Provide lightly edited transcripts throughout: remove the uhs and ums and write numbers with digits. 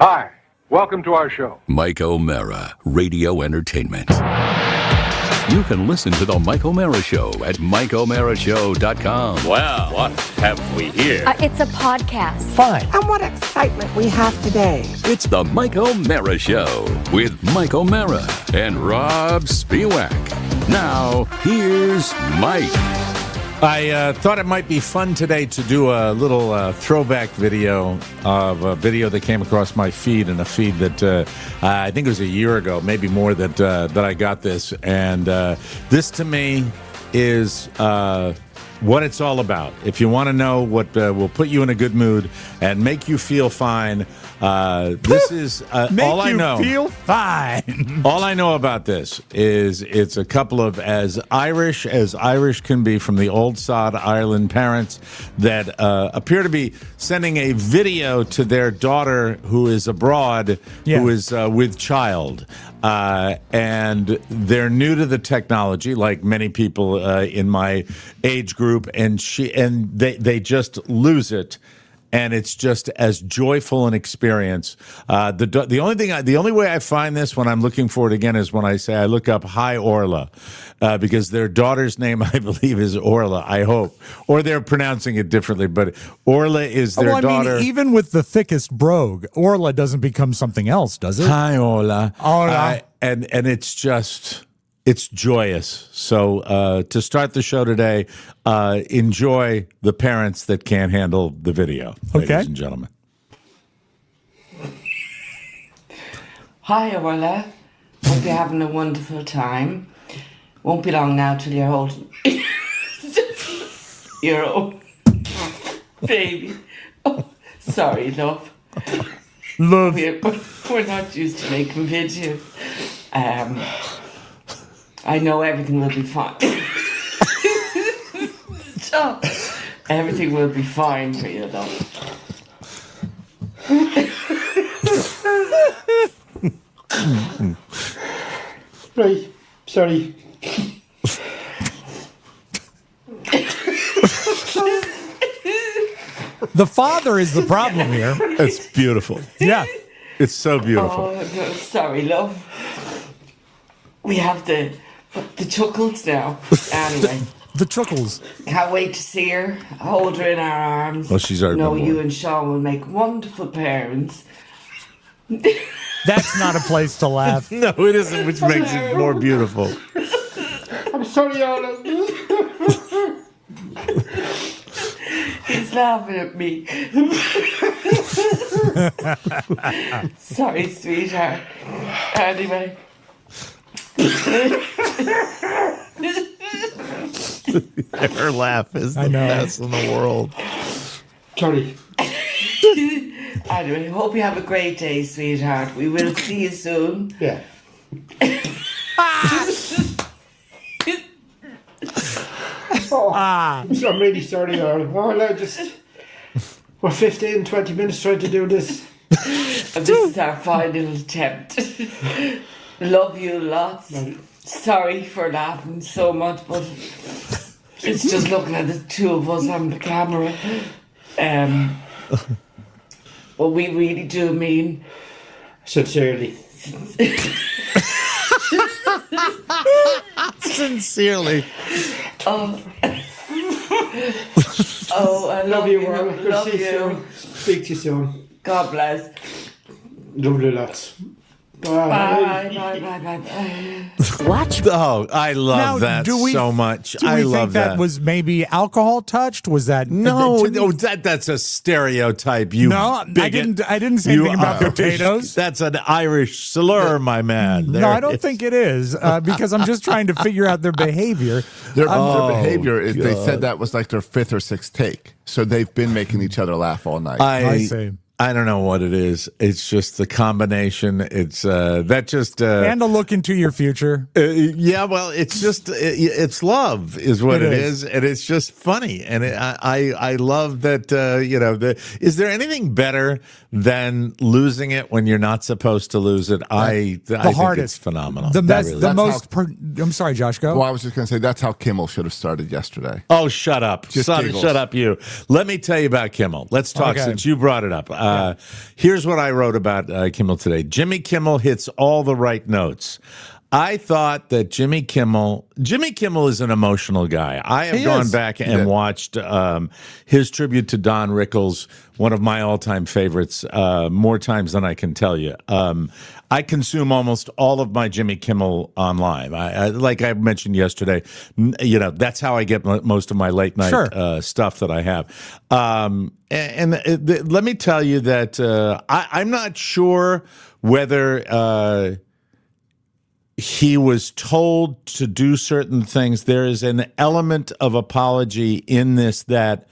Hi, welcome to our show. Mike O'Mara, Radio Entertainment. You can listen to The Mike O'Mara Show at MikeO'MaraShow.com. Well, what have we here? It's a podcast. Fine. And what excitement we have today. It's The Mike O'Mara Show with Mike O'Mara and Rob Spiewak. Now, here's Mike. I thought it might be fun today to do a little throwback video of a video that came across my feed, and a feed that I think it was a year ago, maybe more, that I got this. And this to me is what it's all about. If you want to know what will put you in a good mood and make you feel fine, this is all I know. Make you feel fine. All I know about this is it's a couple of as Irish can be, from the old sod Ireland parents that appear to be sending a video to their daughter who is abroad, who is with child. And they're new to the technology, like many people in my age group, and they just lose it. And it's just as joyful an experience. The only way I find this when I'm looking for it again is when I look up "Hi Orla," because their daughter's name, I believe, is Orla. I hope, or they're pronouncing it differently, but Orla is their daughter. Even with the thickest brogue, Orla doesn't become something else, does it? Hi Orla. Orla. And it's just. It's joyous. So to start the show today, enjoy the parents that can't handle the video, ladies and gentlemen. Hi, Orla. Hope you're having a wonderful time. Won't be long now till you're holding your own baby. Oh, sorry, love. We're not used to making videos. I know everything will be fine. So, everything will be fine for you, though. Right, sorry. The father is the problem here. It's beautiful. Yeah. It's so beautiful. Oh, no, sorry, love. We have the chuckles now. Anyway. The chuckles. Can't wait to see her. Hold her in our arms. Well, she's already know been you born. and Sean will make wonderful parents. That's not a place to laugh. No, it isn't, which makes it more beautiful. I'm sorry, Orla. He's laughing at me. Sorry, sweetheart. Anyway. Her laugh is the best in the world. Sorry. Anyway, hope you have a great day, sweetheart. We will see you soon. Yeah. I'm really sorry, Orla. We're 15, 20 minutes trying to do this. And this is our final attempt. Love you lots. Right. Sorry for laughing so much, but it's just looking at the two of us on the camera. But we really do mean... Sincerely. Sincerely. Oh, I love you, you. Orla. Good Love to see you you. soon. Speak to you soon. God bless. Lovely lads. Bye, bye, bye, bye, bye. Watch. Oh, I love that so much. Do we I think love that was maybe alcohol touched? Was that No, that's a stereotype. You No, bigot. I didn't say anything about potatoes. That's an Irish slur, my man. No, I don't think it is, because I'm just trying to figure out their behavior. Their behavior is they said that was like their fifth or sixth take. So they've been making each other laugh all night. I see. I don't know what it is. It's just the combination. It's that just And a look into your future. Yeah, well, it's just it's love is what it is, and it's just funny. And I love that. Is there anything better than losing it when you're not supposed to lose it? I think it's phenomenal. I'm sorry, Josh. Go. Well, I was just going to say that's how Kimmel should have started yesterday. Oh, shut up! Just Shut up, you. Let me tell you about Kimmel. Let's talk since you brought it up. Here's what I wrote about Kimmel today. Jimmy Kimmel hits all the right notes. I thought that Jimmy Kimmel is an emotional guy. I have gone back and watched his tribute to Don Rickles, one of my all-time favorites, more times than I can tell you. I consume almost all of my Jimmy Kimmel online. Like I mentioned yesterday, that's how I get most of my late night stuff that I have. Let me tell you that I'm not sure whether he was told to do certain things. There is an element of apology in this that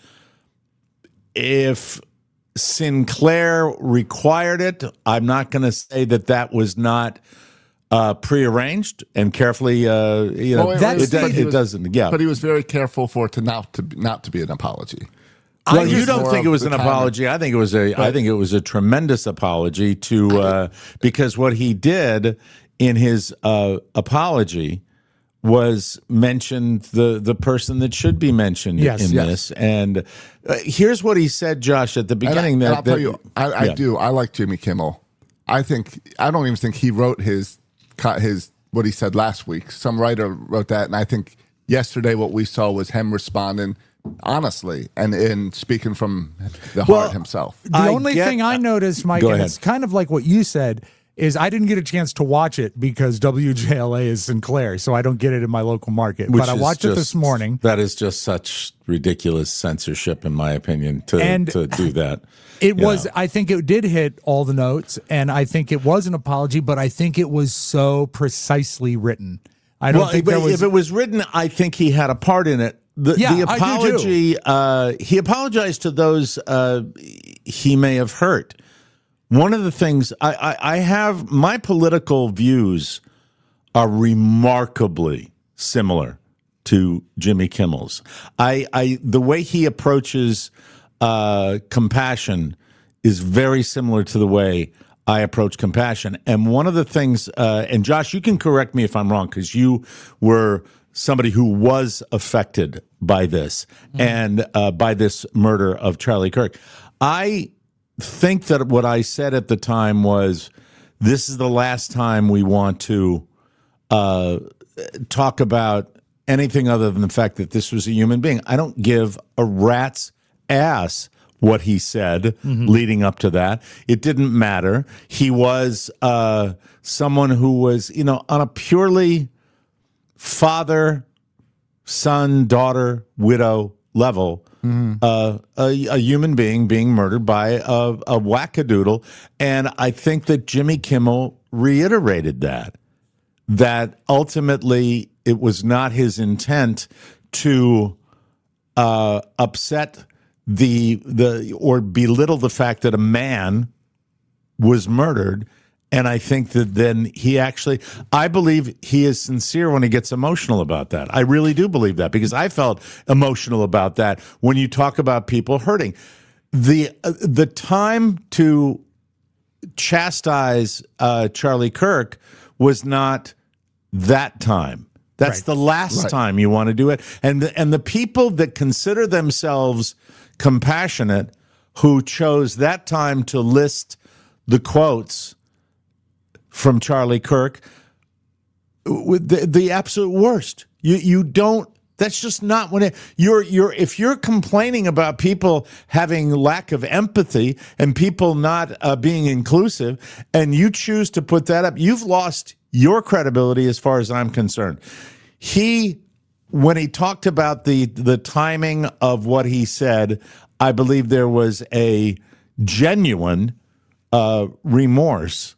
if Sinclair required it, I'm not going to say that was not prearranged and carefully. It doesn't. Yeah, but he was very careful for it to not to be an apology. Well, you don't think it was an apology? I think it was a tremendous apology because what he did in his apology was mentioned the person that should be mentioned this. And here's what he said, Josh, at the beginning. I'll tell you, I do. I like Jimmy Kimmel. I don't even think he wrote his what he said last week. Some writer wrote that, and I think yesterday what we saw was him responding honestly and in speaking from the heart himself. The only thing I noticed, Mike, and it's kind of like what you said, is I didn't get a chance to watch it because WJLA is Sinclair, so I don't get it in my local market. But I watched it this morning. That is just such ridiculous censorship, in my opinion, to do that. I think it did hit all the notes, and I think it was an apology, but I think it was so precisely written. If it was written, I think he had a part in it. The apology, he apologized to those he may have hurt. One of the things I have, my political views are remarkably similar to Jimmy Kimmel's. The way he approaches compassion is very similar to the way I approach compassion. And one of the things, and Josh, you can correct me if I'm wrong, because you were somebody who was affected by this and by this murder of Charlie Kirk. I think that what I said at the time was, this is the last time we want to talk about anything other than the fact that this was a human being. I don't give a rat's ass what he said leading up to that. It didn't matter. He was someone who was, on a purely father, son, daughter, widow level, a human being murdered by a wackadoodle. And I think that Jimmy Kimmel reiterated that ultimately it was not his intent to upset or belittle the fact that a man was murdered. And I think that then I believe he is sincere when he gets emotional about that. I really do believe that, because I felt emotional about that when you talk about people hurting. The time to chastise Charlie Kirk was not that time. That's the last time you want to do it. And the people that consider themselves compassionate, who chose that time to list the quotes from Charlie Kirk, the absolute worst. You don't. That's just not when if you're complaining about people having lack of empathy and people not being inclusive, and you choose to put that up, you've lost your credibility as far as I'm concerned. When he talked about the timing of what he said, I believe there was a genuine remorse.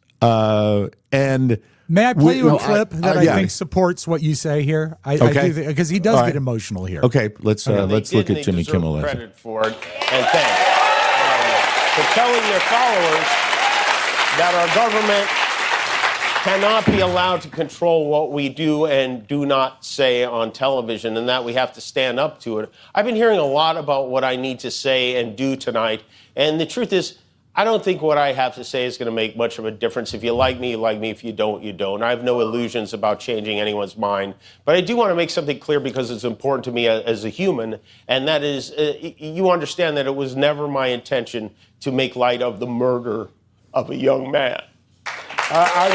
And may I play you a clip that I think supports what you say here? Because he does get emotional here. Okay, let's look at Jimmy Kimmel. Credit for it, and thanks for telling their followers that our government cannot be allowed to control what we do and do not say on television, and that we have to stand up to it. I've been hearing a lot about what I need to say and do tonight, and the truth is, I don't think what I have to say is going to make much of a difference. If you like me, you like me. If you don't, you don't. I have no illusions about changing anyone's mind. But I do want to make something clear because it's important to me as a human, and that is you understand that it was never my intention to make light of the murder of a young man. I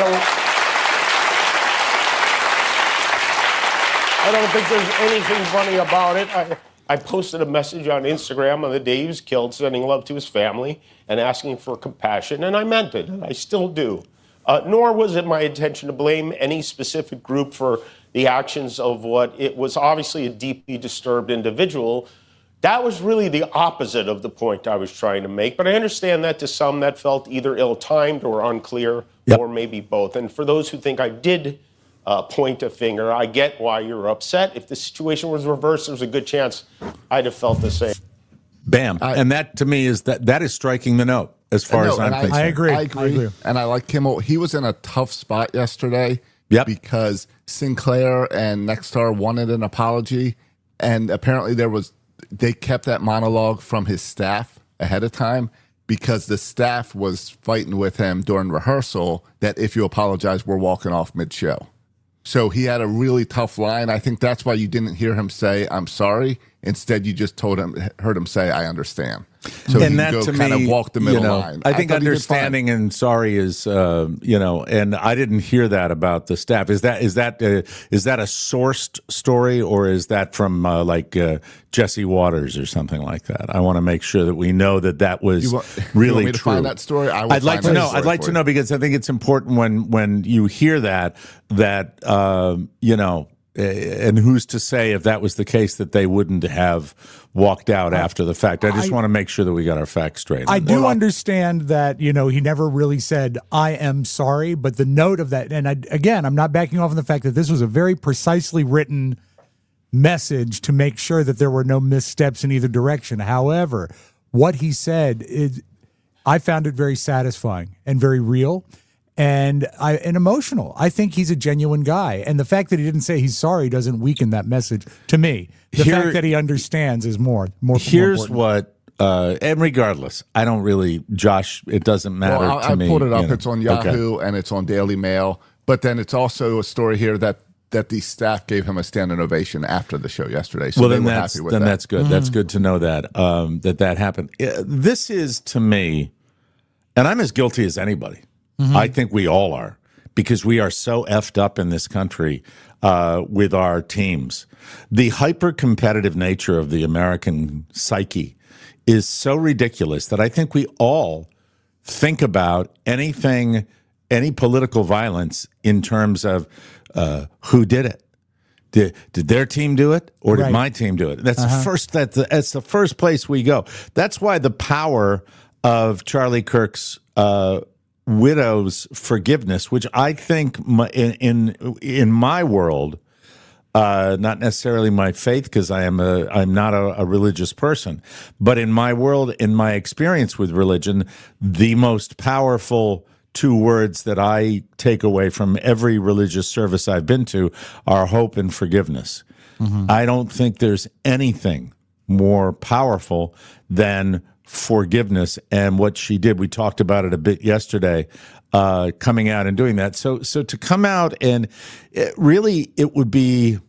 don't think there's anything funny about it. I posted a message on Instagram on the day he was killed, sending love to his family and asking for compassion, and I meant it, and I still do. Nor was it my intention to blame any specific group for the actions of what it was obviously a deeply disturbed individual. That was really the opposite of the point I was trying to make, but I understand that to some that felt either ill-timed or unclear, or maybe both. And for those who think I did point a finger, I get why you're upset. If the situation was reversed, there's a good chance I'd have felt the same. Bam. And that, to me, is that is striking the note as far as I'm concerned. I agree. I agree. And I like Kimmel. He was in a tough spot yesterday because Sinclair and Nexstar wanted an apology, and apparently they kept that monologue from his staff ahead of time because the staff was fighting with him during rehearsal that if you apologize, we're walking off mid-show. So he had a really tough line. I think that's why you didn't hear him say, I'm sorry. Instead, you just heard him say, I understand. So and he that, go to kind me, of walk the middle line. I think understanding and sorry is, and I didn't hear that about the staff. Is that a sourced story, or is that from Jesse Waters or something like that? I want to make sure that we know that was really you want me to true. Find that story? I'd like to know. I'd like to know because I think it's important when you hear that and who's to say if that was the case that they wouldn't have walked out after the fact? I just want to make sure that we got our facts straight. I do understand that, he never really said, I am sorry, but the note of that, and I'm not backing off on the fact that this was a very precisely written message to make sure that there were no missteps in either direction. However, what he said, I found it very satisfying and very real. And emotional. I think he's a genuine guy. And the fact that he didn't say he's sorry doesn't weaken that message to me. The fact that he understands is more Here's important. what, and regardless, I don't really, Josh, it doesn't matter to me. I pulled it up. It's on Yahoo and it's on Daily Mail. But then it's also a story here that the staff gave him a standing ovation after the show yesterday. So they were happy with that. That's good. Mm-hmm. That's good to know that that happened. This is, to me, and I'm as guilty as anybody. Mm-hmm. I think we all are, because we are so effed up in this country with our teams. The hyper-competitive nature of the American psyche is so ridiculous that I think we all think about any political violence in terms of who did it. Did their team do it, or did my team do it? That's that's the first place we go. That's why the power of Charlie Kirk's widow's forgiveness, which I think in my world, not necessarily my faith, because I'm not a religious person, but in my world, in my experience with religion, the most powerful two words that I take away from every religious service I've been to are hope and forgiveness. Mm-hmm. I don't think there's anything more powerful than forgiveness, and what she did. We talked about it a bit yesterday, coming out and doing that. So to come out and it would be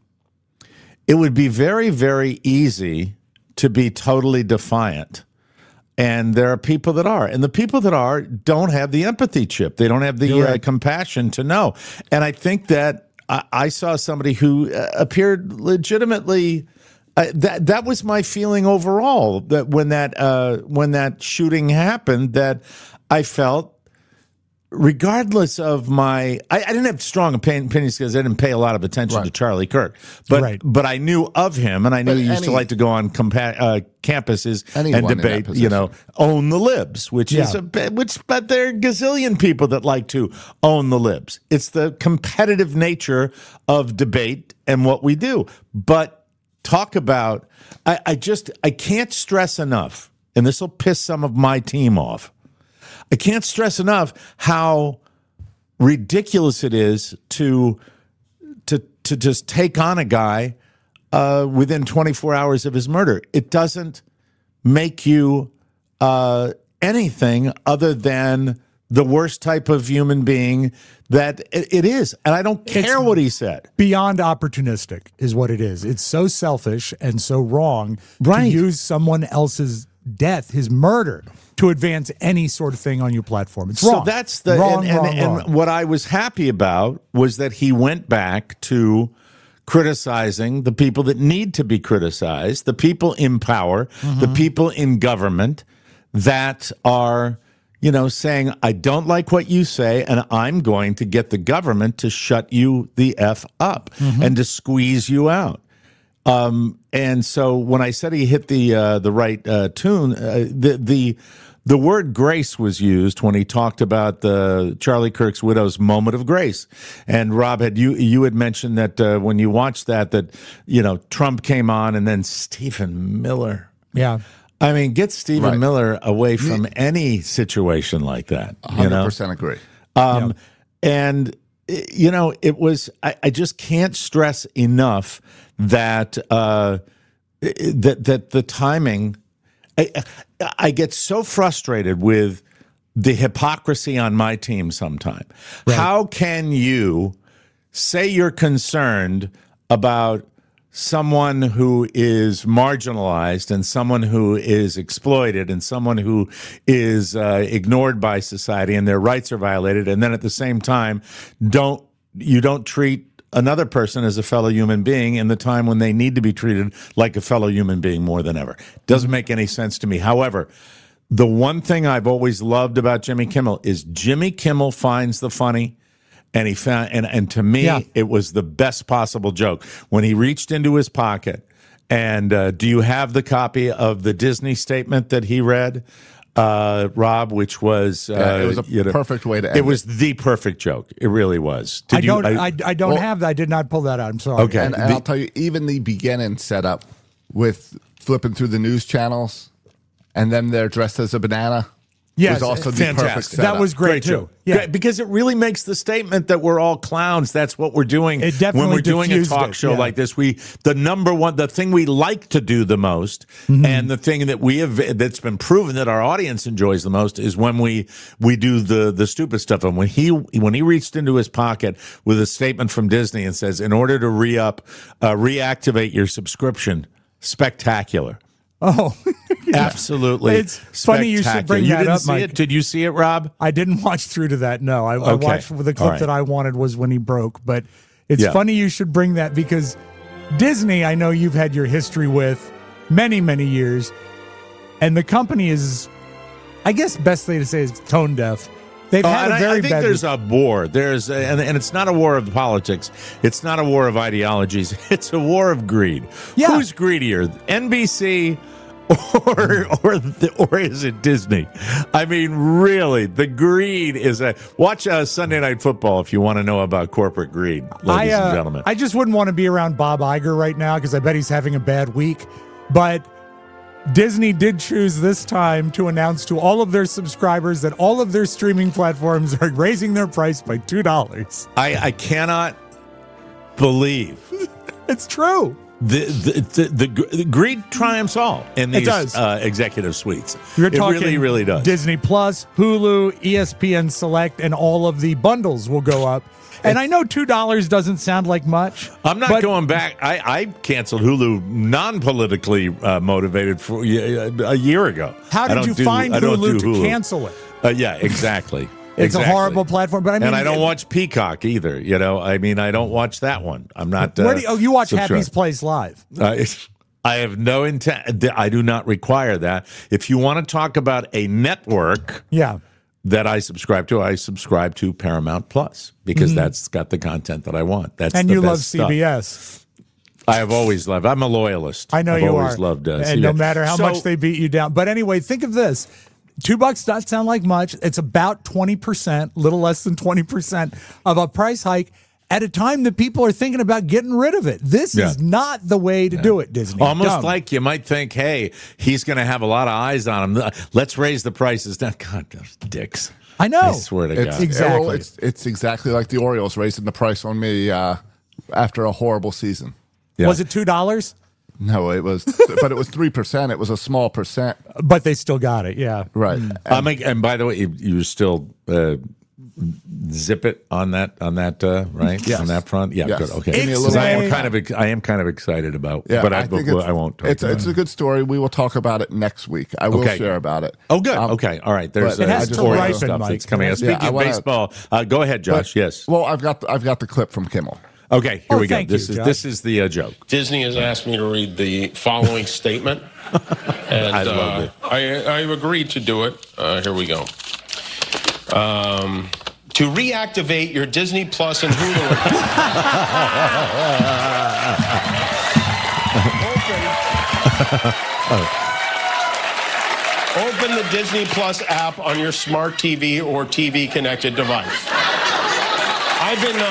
very, very easy to be totally defiant. And there are people that are, and the people that are don't have the empathy chip. They don't have the compassion to know. And I think that I saw somebody who appeared legitimately. That was my feeling overall. That when that shooting happened, that I felt, regardless of I didn't have strong opinions because I didn't pay a lot of attention to Charlie Kirk, but I knew of him, and I knew he used to like to go on campuses and debate, own the libs, but there are a gazillion people that like to own the libs. It's the competitive nature of debate and what we do, but. Talk about, I can't stress enough, and this will piss some of my team off. I can't stress enough how ridiculous it is to just take on a guy within 24 hours of his murder. It doesn't make you anything other than the worst type of human being that it is. And I don't care what he said. Beyond opportunistic is what it is. It's so selfish and so wrong to use someone else's death, his murder, to advance any sort of thing on your platform. It's wrong. So that's the wrong. And what I was happy about was that he went back to criticizing the people that need to be criticized, the people in power, the people in government that are, saying, I don't like what you say, and I'm going to get the government to shut you the F up and to squeeze you out. And so when I said he hit the right tune, the word grace was used when he talked about the Charlie Kirk's widow's moment of grace. And Rob, you had mentioned that when you watched that Trump came on and then Stephen Miller. Yeah. I mean, get Stephen Miller away from any situation like that. 100% agree. And, it was, I just can't stress enough that that the timing, I get so frustrated with the hypocrisy on my team sometimes. Right. How can you say you're concerned about someone who is marginalized and someone who is exploited and someone who is ignored by society and their rights are violated, and then at the same time you don't treat another person as a fellow human being in the time when they need to be treated like a fellow human being more than ever? Doesn't make any sense to me. However, the one thing I've always loved about Jimmy Kimmel is Jimmy Kimmel finds the funny. And he found, and to me, it was the best possible joke when he reached into his pocket. And do you have the copy of the Disney statement that he read, Rob? Which was it was a perfect way to end it. It was the perfect joke. It really was. I don't have that. I did not pull that out. I'm sorry. Okay, and I'll tell you, even the beginning setup with flipping through the news channels, and then they're dressed as a banana. Yes, was also the perfect setup. That was great too. Yeah, because it really makes the statement that we're all clowns. That's what we're doing it definitely when we're doing a talk show like this. The thing we like to do the most, and the thing that that's been proven that our audience enjoys the most is when we do the stupid stuff. And when he reached into his pocket with a statement from Disney and says, "In order to reactivate your subscription, spectacular." Oh, absolutely! It's funny you should bring that up, Mike. Did you see it, Rob? I didn't watch through to that. No, I watched the clip that I wanted was when he broke. But it's funny you should bring that because Disney, I know you've had your history with many, many years, and the company is, I guess, best thing to say is tone deaf. They've had a very I think there's a war. And it's not a war of politics. It's not a war of ideologies. It's a war of greed. Yeah. Who's greedier, NBC or is it Disney? I mean, really, the greed is watch Sunday Night Football if you want to know about corporate greed, ladies and gentlemen. I just wouldn't want to be around Bob Iger right now because I bet he's having a bad week. But Disney did choose this time to announce to all of their subscribers that all of their streaming platforms are raising their price by $2. I cannot believe it's true. The greed triumphs all in these executive suites. It really, really does. Disney Plus, Hulu, ESPN Select, and all of the bundles will go up. And I know $2 doesn't sound like much. I'm not going back. I canceled Hulu non-politically motivated for a year ago. How did you find Hulu to cancel it? Yeah, exactly. It's a horrible platform, but I mean, and I don't watch Peacock either. I mean, I don't watch that one. I'm not. You watch Happy's Place Live? I have no intent. I do not require that. If you want to talk about a network, that I subscribe to Paramount Plus because that's got the content that I want. And you love CBS. I have always loved. I'm a loyalist. I know I've you always are. Loved and CBS. No matter how much they beat you down. But anyway, think of this. $2 does sound like much. It's about 20%, little less than 20% of a price hike at a time that people are thinking about getting rid of it. This is not the way to do it, Disney. Almost like you might think, hey, he's going to have a lot of eyes on him. Let's raise the prices down. God, those dicks. I know. I swear to God. Exactly. It's exactly like the Orioles raising the price on me after a horrible season. Was it $2? No, it was, but it was 3%. It was a small percent. But they still got it, yeah. Right. And by the way, you still zip it on that right? Yes. On that front? Yeah, Yes. good. Okay. Give me a little I more. am kind of excited about, Yeah, but I won't talk it's about a good story. We will talk about it next week. I will share about it. Oh, good. Okay. All right. There's It has to more ripen, stuff Mike. that's coming out. Yeah, Speaking of baseball, go ahead, Josh. Yes. Well, I've got the clip from Kimmel. Okay, here we go. thank you, This is the joke. Disney has asked me to read the following statement, and I love it. I've agreed to do it. Here we go. To reactivate your Disney Plus and Hulu open the Disney Plus app on your smart TV or TV connected device. I've been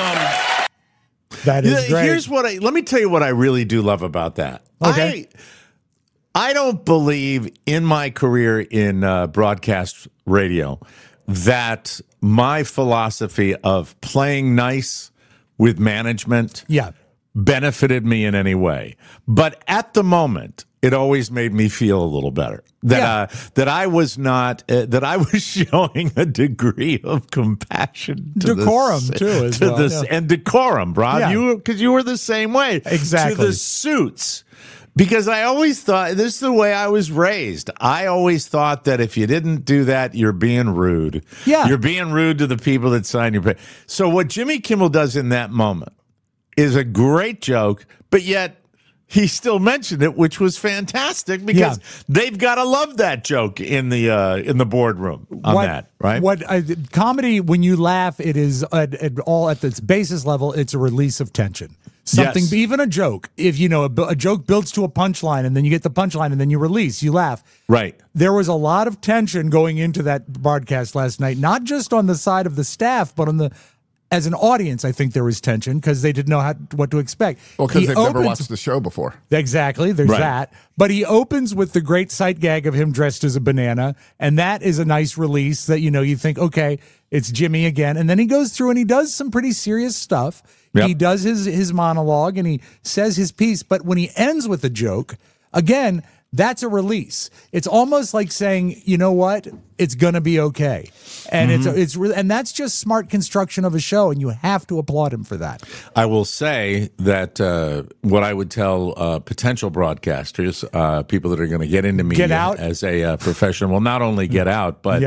That is great. Here's let me tell you what I really do love about that. Okay. I don't believe in my career in broadcast radio that my philosophy of playing nice with management benefited me in any way. But at the moment, it always made me feel a little better that I was not that I was showing a degree of compassion, to decorum and decorum, Rob. Because you were the same way exactly to the suits. Because I always thought, this is the way I was raised. I always thought that if you didn't do that, you're being rude. Yeah. You're being rude to the people that sign your pay. So what Jimmy Kimmel does in that moment is a great joke, but yet he still mentioned it, which was fantastic because they've got to love that joke in the boardroom on that, right? Comedy, when you laugh, it is at its basis level, it's a release of tension. Something, even a joke. If a joke builds to a punchline, and then you get the punchline, and then you release, you laugh. Right. There was a lot of tension going into that broadcast last night, not just on the side of the staff, but as an audience. I think there was tension because they didn't know what to expect. Well, because they've never watched the show before. Exactly. There's that. But he opens with the great sight gag of him dressed as a banana, and that is a nice release that you think, okay, it's Jimmy again, and then he goes through and he does some pretty serious stuff. Yep. He does his monologue and he says his piece, but when he ends with a joke, again, that's a release. It's almost like saying, you know what, it's gonna be okay, and it's really, and that's just smart construction of a show, and you have to applaud him for that. I will say that what I would tell potential broadcasters, people that are going to get into media as a profession, will not only get out, but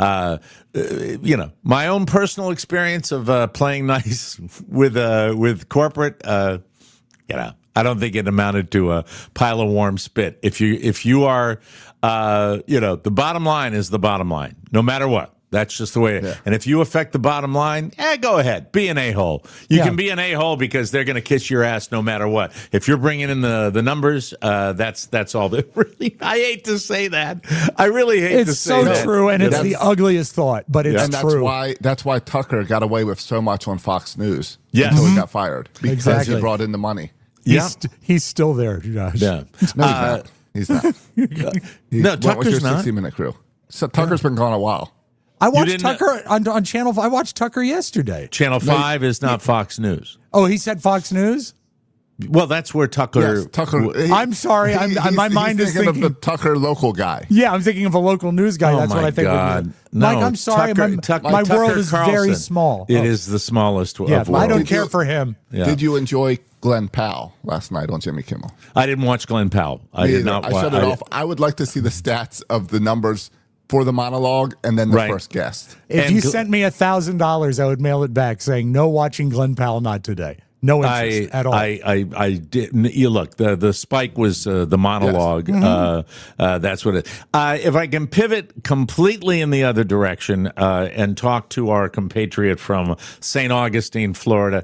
my own personal experience of playing nice with corporate, I don't think it amounted to a pile of warm spit. If you are, the bottom line is the bottom line, no matter what. That's just the way it is. And if you affect the bottom line, go ahead. Be an a-hole. You can be an a-hole because they're going to kiss your ass no matter what. If you're bringing in the numbers, that's all. Really, I hate to say that. I really hate to say that. It's so true, and it's the ugliest thought, but it's true. That's why Tucker got away with so much on Fox News until he got fired. Because he brought in the money. He's still there, Josh. Yeah. No, he's not. No, Tucker's not. 60-minute crew. So Tucker's been gone a while. I watched Tucker on Channel 5. I watched Tucker yesterday. Channel 5 is not Fox News. Oh, he said Fox News? Well, that's where Tucker... Yes, Tucker. I'm sorry. My mind is thinking of the Tucker local guy. Yeah, I'm thinking of a local news guy. That's what I think. God. No, Mike, I'm sorry. My world is very small. It is the smallest of worlds. I don't care for him. Yeah. Did you enjoy Glenn Powell last night on Jimmy Kimmel? I didn't watch Glenn Powell. I did not watch. I shut it off. I would like to see the stats of the numbers for the monologue and then the first guest. If you sent me $1,000, I would mail it back saying, no watching Glenn Powell, not today. No interest at all. I didn't. You look, the spike was the monologue. Yes. That's what it. If I can pivot completely in the other direction and talk to our compatriot from St. Augustine, Florida.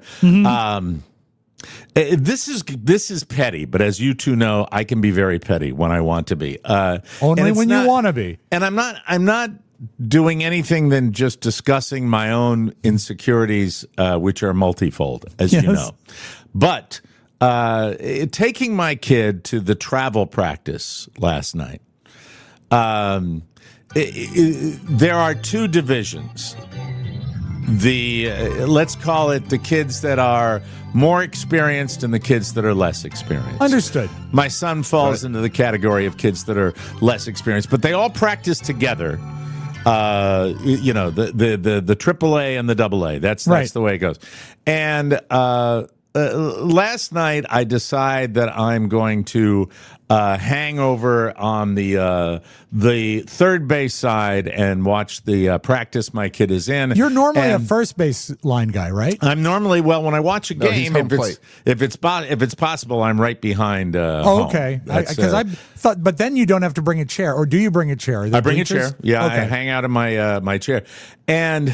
This is petty, but as you two know, I can be very petty when I want to be. Only when you want to be. And I'm not doing anything than just discussing my own insecurities, which are multifold, as you know. But taking my kid to the travel practice last night, there are two divisions. let's call it the kids that are more experienced and the kids that are less experienced. Understood. My son falls into the category of kids that are less experienced, but they all practice together. The AAA and the AA. That's the way it goes. And last night I decide that I'm going to hang over on the third base side and watch the practice my kid is in. You're normally a first base line guy, right? I'm normally, when I watch a game, if it's possible, I'm right behind. Okay, because I thought, but then you don't have to bring a chair, or do you bring a chair? I bring a chair. Yeah, okay. I hang out in my chair, and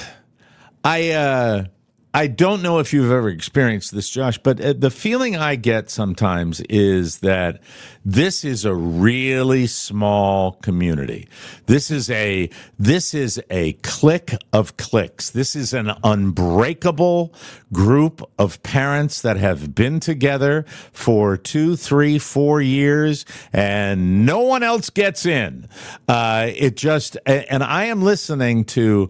I don't know if you've ever experienced this, Josh, but the feeling I get sometimes is that this is a really small community. This is a clique of cliques. This is an unbreakable group of parents that have been together for 2, 3, 4 years, and no one else gets in. And I am listening to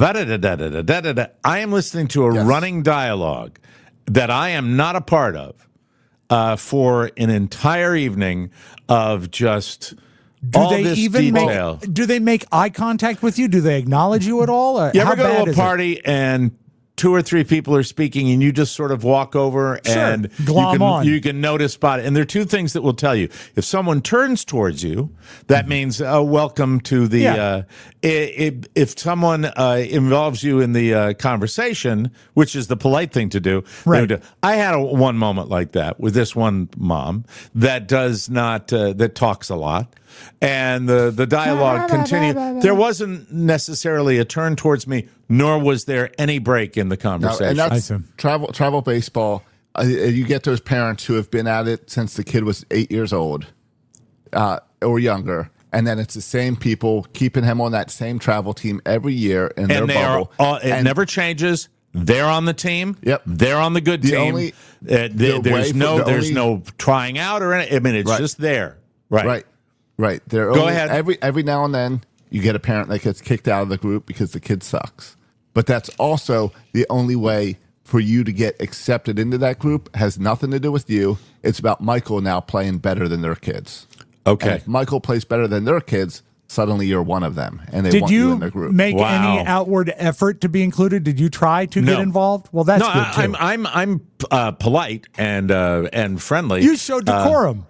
I am listening to a running dialogue that I am not a part of for an entire evening of just all this detail. Do they make eye contact with you? Do they acknowledge you at all? Or you ever go to a party and 2 or 3 people are speaking and you just sort of walk over and you can notice spot it. And there are 2 things that will tell you. If someone turns towards you, that means welcome to the if someone involves you in the conversation, which is the polite thing to do. Right. I had one moment like that with this one mom that does not that talks a lot. And the dialogue continued. There wasn't necessarily a turn towards me, nor was there any break in the conversation. No, and that's travel baseball. You get those parents who have been at it since the kid was 8 years old or younger. And then it's the same people keeping him on that same travel team every year in their bubble. It never changes. They're on the team. Yep. They're on the good team. There's no trying out or anything. I mean, it's just there. Right. Go ahead. Every now and then you get a parent that gets kicked out of the group because the kid sucks. But that's also the only way for you to get accepted into that group. Has nothing to do with you. It's about Michael now playing better than their kids. Okay. And if Michael plays better than their kids, suddenly you're one of them, and they want you in their group. Did you make any outward effort to be included? Did you try to get involved? Well, that's good too. I'm polite and friendly. You showed decorum.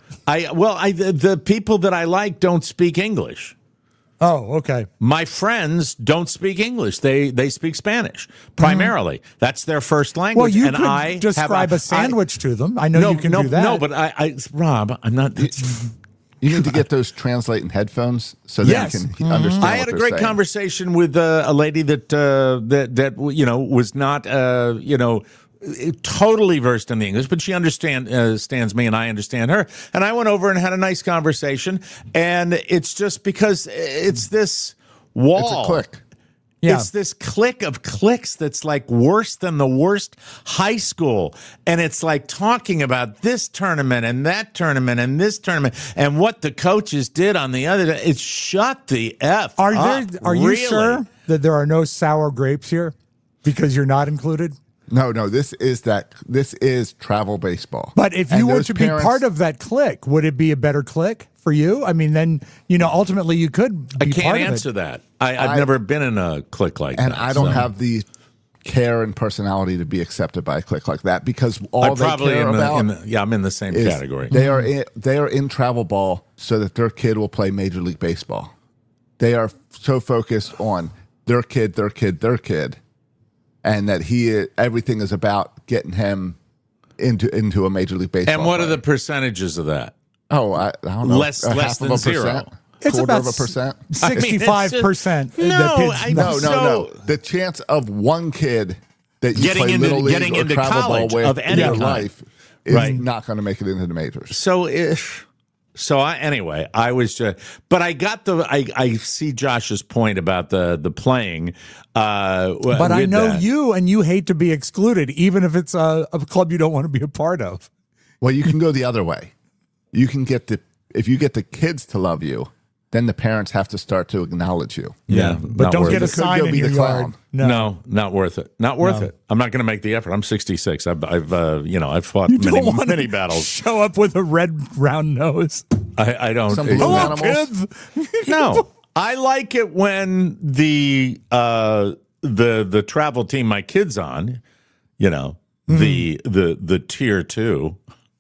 The people that I like don't speak English. Oh, okay. My friends don't speak English. They speak Spanish primarily. That's their first language. Well, you and could I describe a sandwich to them. I know you can do that. No, but Rob, I'm not. You need to get those translating headphones so that you can understand. I had a great conversation with a lady that was not totally versed in the English, but she understands me and I understand her. And I went over and had a nice conversation. And it's just because it's this wall. It's a clique. Yeah. It's this clique of cliques that's like worse than the worst high school. And it's like talking about this tournament and that tournament and this tournament and what the coaches did on the other day. It's shut the F up. Are you sure that there are no sour grapes here because you're not included? No, this is travel baseball. But if you were to be part of that clique, would it be a better clique for you? I mean, then, ultimately you could be part of it. I can't answer that. I've never been in a clique like that. And I don't have the care and personality to be accepted by a clique like that because all they care about I'm in the same category. They are in travel ball so that their kid will play Major League Baseball. They are so focused on their kid, and that everything is about getting him into a Major League Baseball. And what are the percentages of that? Oh, I don't know. Less than 0. It's about 1%. 65%. No. The chance of one kid that you play Little League or travel ball with in your life is not going to make it into the majors. I was just, but I see Josh's point about the playing. But I know you, and you hate to be excluded, even if it's a club you don't want to be a part of. Well, you can go the other way. You can if you get the kids to love you, then the parents have to start to acknowledge you. Yeah, but don't get a sign in your yard. No, not worth it. Not worth it. I'm not going to make the effort. I'm 66. I've fought many battles. Show up with a red round nose. I don't. Some blue Hello, animals. kids. No, I like it when the travel team my kid's on, the tier 2.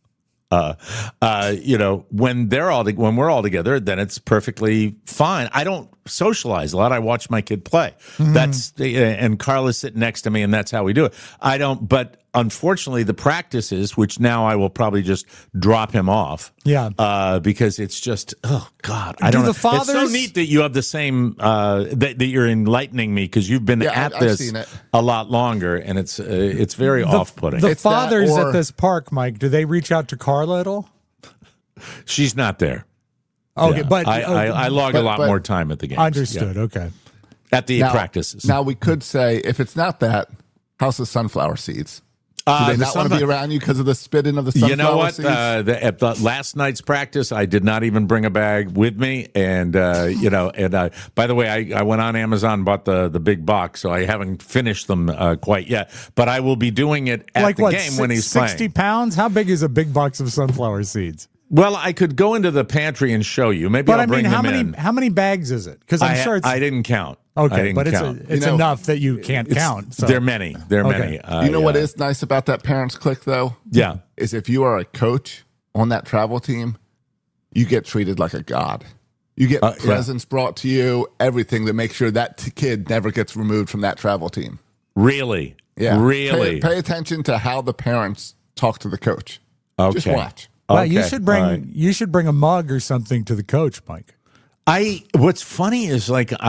When when we're all together, then it's perfectly fine. I don't socialize a lot. I watch my kid play. And Carla's sitting next to me, and that's how we do it. I don't. But unfortunately, the practices, which now I will probably just drop him off. Yeah. Because it's just, oh God, I don't know. It's so neat that you have the same that you're enlightening me because you've been at this a lot longer, and it's very off-putting. The fathers at this park, Mike, do they reach out to Carla at all? She's not there. Okay, Yeah. but I log a lot more time at the games. Understood. Yeah. Okay. At the practices. Now we could say if it's not that, how's the sunflower seeds? Do they not want to be around you because of the spitting of the sunflower seeds? You know what? At the last night's practice, I did not even bring a bag with me, and by the way, I went on Amazon and bought the big box, so I haven't finished them quite yet. But I will be doing it at the game when he's 60 playing. pounds? How big is a big box of sunflower seeds? Well, I could go into the pantry and show you. Maybe I'll bring them in. How many bags is it? Because I'm sure it's. I didn't count. Okay, but it's enough that you can't count. So. There are many. Many. You know what is nice about that Parents Click, though? Yeah. Is if you are a coach on that travel team, you get treated like a god. You get presents brought to you, everything to make sure that kid never gets removed from that travel team. Really? Yeah. Really? Pay attention to how the parents talk to the coach. Okay. Just watch. Well, you should bring a mug or something to the coach, Mike. What's funny is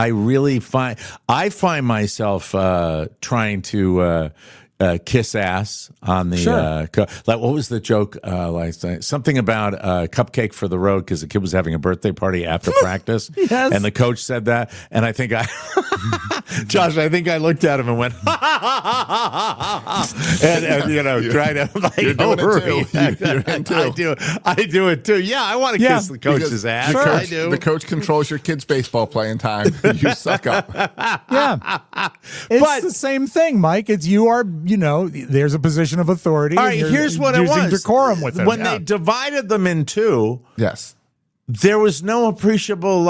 I find myself trying to kiss ass on the like what was the joke last night? Something about a cupcake for the road because the kid was having a birthday party after practice, yes. And the coach said that, and I think Josh, I think I looked at him and went, and try to I do it too. Yeah, I want to kiss the coach's ass. I do. The coach controls your kid's baseball playing time. You suck up. Yeah, it's the same thing, Mike. It's you are. There's a position of authority. All right, here's what it was. Decorum with it. When they divided them in two, yes, there was no appreciable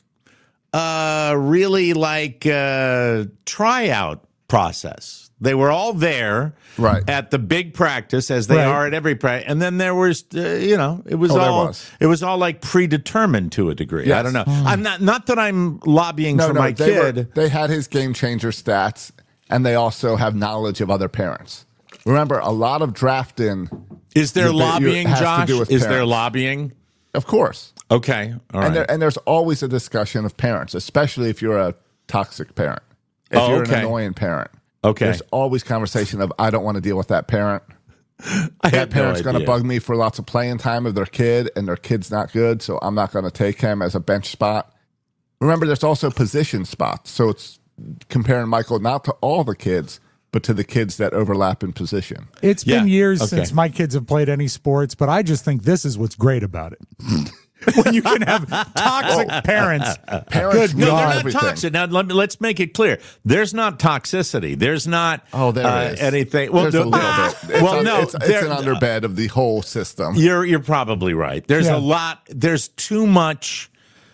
tryout process. They were all there at the big practice as they are at every practice. And then there was, it was all like predetermined to a degree. Yes. I don't know. I'm not that I'm lobbying for my kid. They had his game changer stats. And they also have knowledge of other parents. Remember, a lot of drafting. Is there lobbying, Josh? Is there lobbying? Of course. Okay. All right. And there's always a discussion of parents, especially if you're a toxic parent. If you're an annoying parent. Okay. There's always conversation of, I don't want to deal with that parent. That parent's going to bug me for lots of playing time of their kid, and their kid's not good, so I'm not going to take him as a bench spot. Remember, there's also position spots. So it's comparing Michael not to all the kids, but to the kids that overlap in position. It's been years since my kids have played any sports, but I just think this is what's great about it. When you can have toxic parents. Parents no, they're not toxic. Now, let's make it clear. There's not toxicity. There's not there is. Anything. Well, there's a little bit. It's an underbed of the whole system. You're probably right. There's a lot. There's too much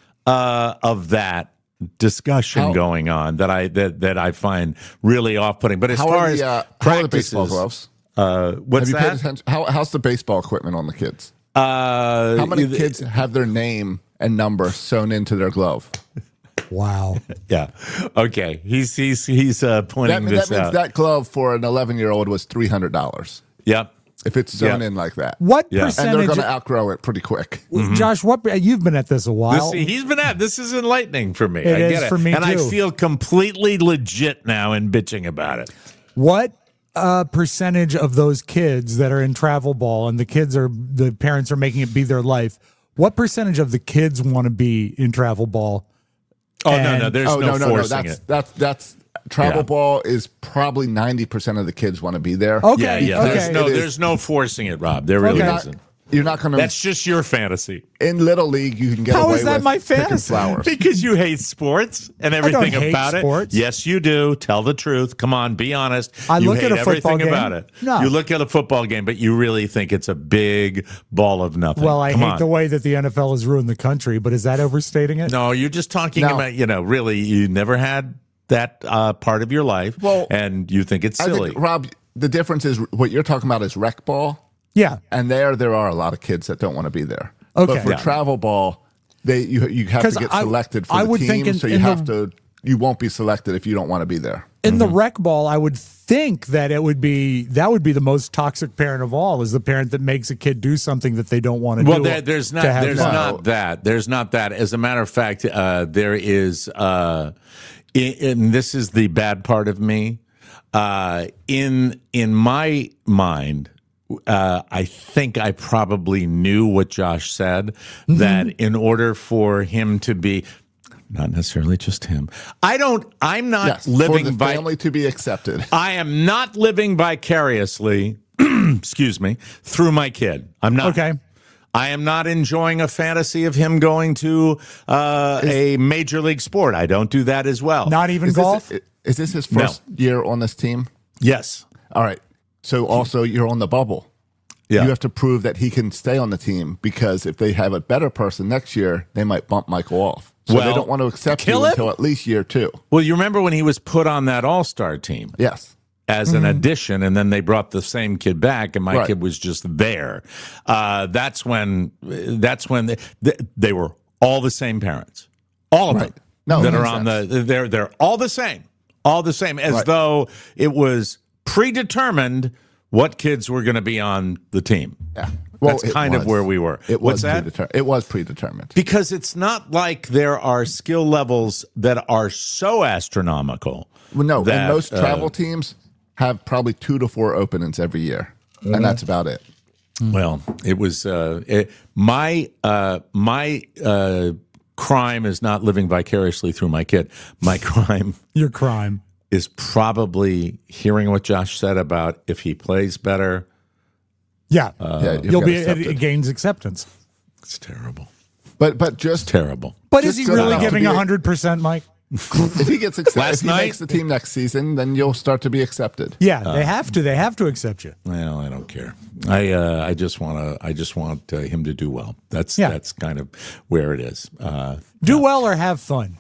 of that discussion going on that I find really off-putting. But as far as how are the baseball gloves? What's that? Paid attention? How's the baseball equipment on the kids? How many kids have their name and number sewn into their glove? Wow. Yeah. Okay. He's pointing this out. That means that glove for an 11-year-old was $300. Yep. If it's sewn in like that. What percentage? And they're going to outgrow it pretty quick. Josh, you've been at this a while. This is enlightening for me. I get it. For me and too. I feel completely legit now in bitching about it. What percentage of those kids that are in travel ball and the parents are making it be their life? What percentage of the kids want to be in travel ball? Oh, no, there's no forcing it. That's travel ball is probably 90% of the kids want to be there. Okay. Yeah. There's no forcing it, Rob. There really isn't. You're not going to. That's just your fantasy. In Little League, you can get How away is that with my picking fantasy? flowers. Because you hate sports and everything hate about sports. it. Yes, you do. Tell the truth. Come on, be honest. I you look hate at a football everything game. about it. No. You look at a football game, but you really think it's a big ball of nothing. Well, I Come hate on. the way that the NFL has ruined the country, but is that overstating it? No, you're just talking about, really, you never had that part of your life, and you think it's silly. I think, Rob, the difference is what you're talking about is rec ball. Yeah. And there are a lot of kids that don't want to be there. Okay. But for travel ball, you have to get selected for the team, so you won't be selected if you don't want to be there. In the rec ball, I would think that that would be the most toxic parent of all, is the parent that makes a kid do something that they don't want to do. Well, there's not that. There's not that. As a matter of fact, there is, and this is the bad part of me. In my mind, I think I probably knew what Josh said, that in order for him to be, not necessarily just him, I'm not living for the by family to be accepted. I am not living vicariously, excuse me, through my kid. I'm not. Okay. I am not enjoying a fantasy of him going to a major league sport. I don't do that as well. Not even golf? Is this his first year on this team? Yes. All right. So also you're on the bubble. Yeah. You have to prove that he can stay on the team, because if they have a better person next year, they might bump Michael off. So they don't want to accept you until at least year 2. Well, you remember when he was put on that all-star team? Yes. As an addition, and then they brought the same kid back, and my kid was just there. That's when they were all the same parents, all of them that are on they're all the same, as though it was predetermined what kids were going to be on the team. Yeah, well, that's kind of where we were. It What's was that? It was predetermined, because it's not like there are skill levels that are so astronomical. Well, no, that, and most travel teams have probably 2 to 4 openings every year, and that's about it. Well, it was my crime is not living vicariously through my kid. My crime, your crime, is probably hearing what Josh said about if he plays better. Yeah, you'll be it gains acceptance. It's terrible, but just terrible. But is he really giving 100%, Mike? If he gets accepted, if he makes the team next season, then you'll start to be accepted. Yeah, they have to. They have to accept you. Well, I don't care. I just want him to do well. That's kind of where it is. Do well or have fun.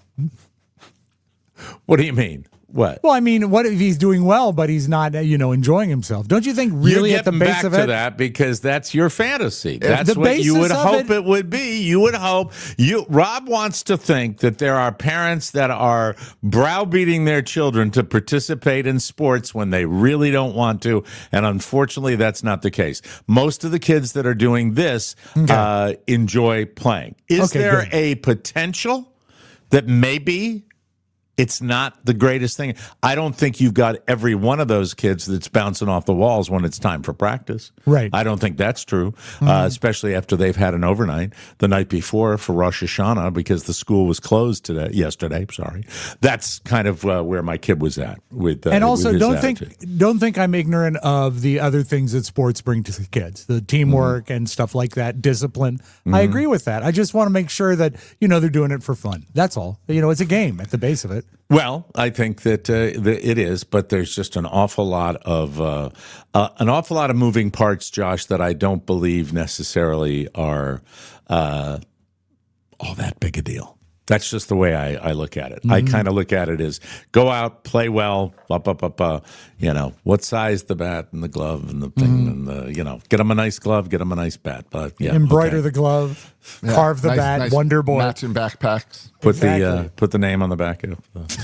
What do you mean? What? Well, I mean, what if he's doing well, but he's not, enjoying himself? Don't you think really at the base of it? You're getting back to that because that's your fantasy. That's what you would hope it would be. You would hope. Rob wants to think that there are parents that are browbeating their children to participate in sports when they really don't want to, and unfortunately, that's not the case. Most of the kids that are doing this enjoy playing. Is there a potential that maybe it's not the greatest thing? I don't think you've got every one of those kids that's bouncing off the walls when it's time for practice. Right. I don't think that's true, especially after they've had an overnight the night before for Rosh Hashanah because the school was closed yesterday. Sorry. That's kind of where my kid was at with and also with don't think I'm ignorant of the other things that sports bring to the kids, the teamwork and stuff like that, discipline. I agree with that. I just want to make sure that they're doing it for fun. That's all. It's a game at the base of it. Well, I think that it is, but there's just an awful lot of moving parts, Josh, that I don't believe necessarily are all that big a deal. That's just the way I look at it. I kind of look at it as go out, play well, what size the bat and the glove and the thing and get them a nice glove, get them a nice bat. But embroider the glove, carve the bat, nice Wonder Boy, matching backpacks. Put the name on the back of.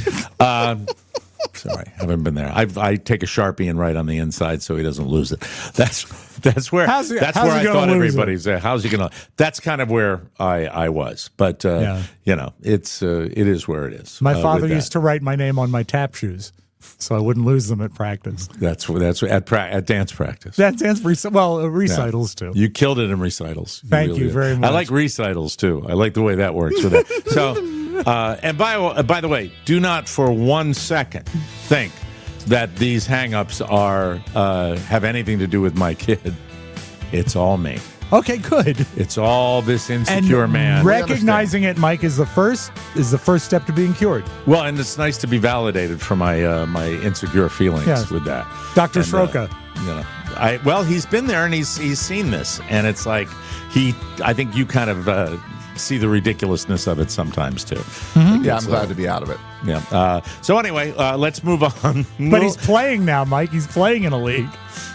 Sorry, haven't been there. I take a Sharpie and write on the inside so he doesn't lose it. That's where I thought everybody's. How's he gonna? That's kind of where I was. But it is where it is. My father used to write my name on my tap shoes, so I wouldn't lose them at practice. That's at dance practice. That dance recitals too. You killed it in recitals. Thank you very much. I like recitals too. I like the way that works with it. So. And by the way, do not for 1 second think that these hang-ups have anything to do with my kid. It's all me. Okay, good. It's all this insecure man. Recognizing it, Mike, is the first step to being cured. Well, and it's nice to be validated for my my insecure feelings with that. Dr. Sroka. He's been there and he's seen this, and it's like I think you kind of see the ridiculousness of it sometimes too. Mm-hmm. Yeah, I'm glad to be out of it. Yeah. So anyway, let's move on. But he's playing now, Mike. He's playing in a league.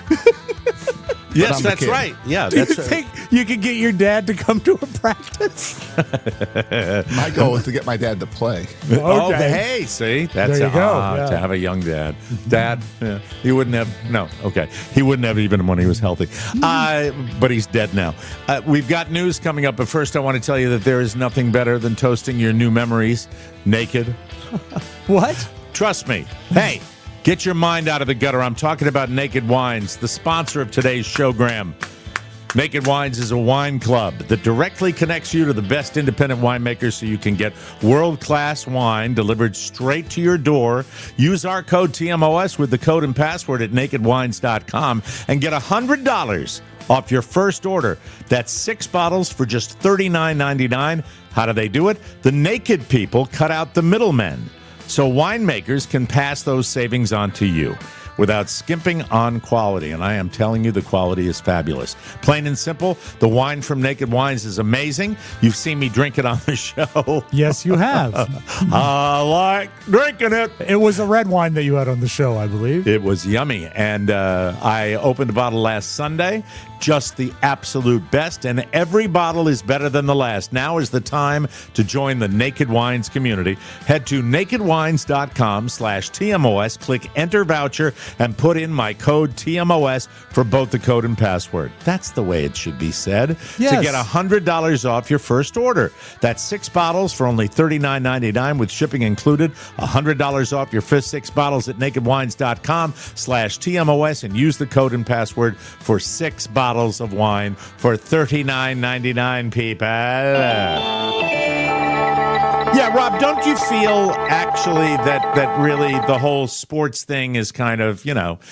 Yes, that's right. Yeah, Do you think you could get your dad to come to a practice? My goal is to get my dad to play. Okay. Oh, hey, see, that's there you go. To have a young dad. He wouldn't have. No, okay, he wouldn't have even when he was healthy. But he's dead now. We've got news coming up, but first I want to tell you that there is nothing better than toasting your new memories naked. What? Trust me. Hey. Get your mind out of the gutter. I'm talking about Naked Wines, the sponsor of today's showgram. Naked Wines is a wine club that directly connects you to the best independent winemakers so you can get world-class wine delivered straight to your door. Use our code TMOS with the code and password at nakedwines.com and get $100 off your first order. That's 6 bottles for just $39.99. How do they do it? The Naked people cut out the middlemen, so winemakers can pass those savings on to you without skimping on quality. And I am telling you, the quality is fabulous. Plain and simple, the wine from Naked Wines is amazing. You've seen me drink it on the show. Yes, you have. I like drinking it. It was a red wine that you had on the show, I believe. It was yummy. And I opened a bottle last Sunday. Just the absolute best, and every bottle is better than the last. Now is the time to join the Naked Wines community. Head to nakedwines.com/TMOS, click enter voucher, and put in my code TMOS for both the code and password. That's the way it should be said. Yes. To get $100 off your first order. That's 6 bottles for only $39.99 with shipping included. $100 off your first 6 bottles at nakedwines.com/TMOS and use the code and password for 6 bottles of wine for $39.99, people. Yeah, Rob, don't you feel actually that really the whole sports thing is kind of,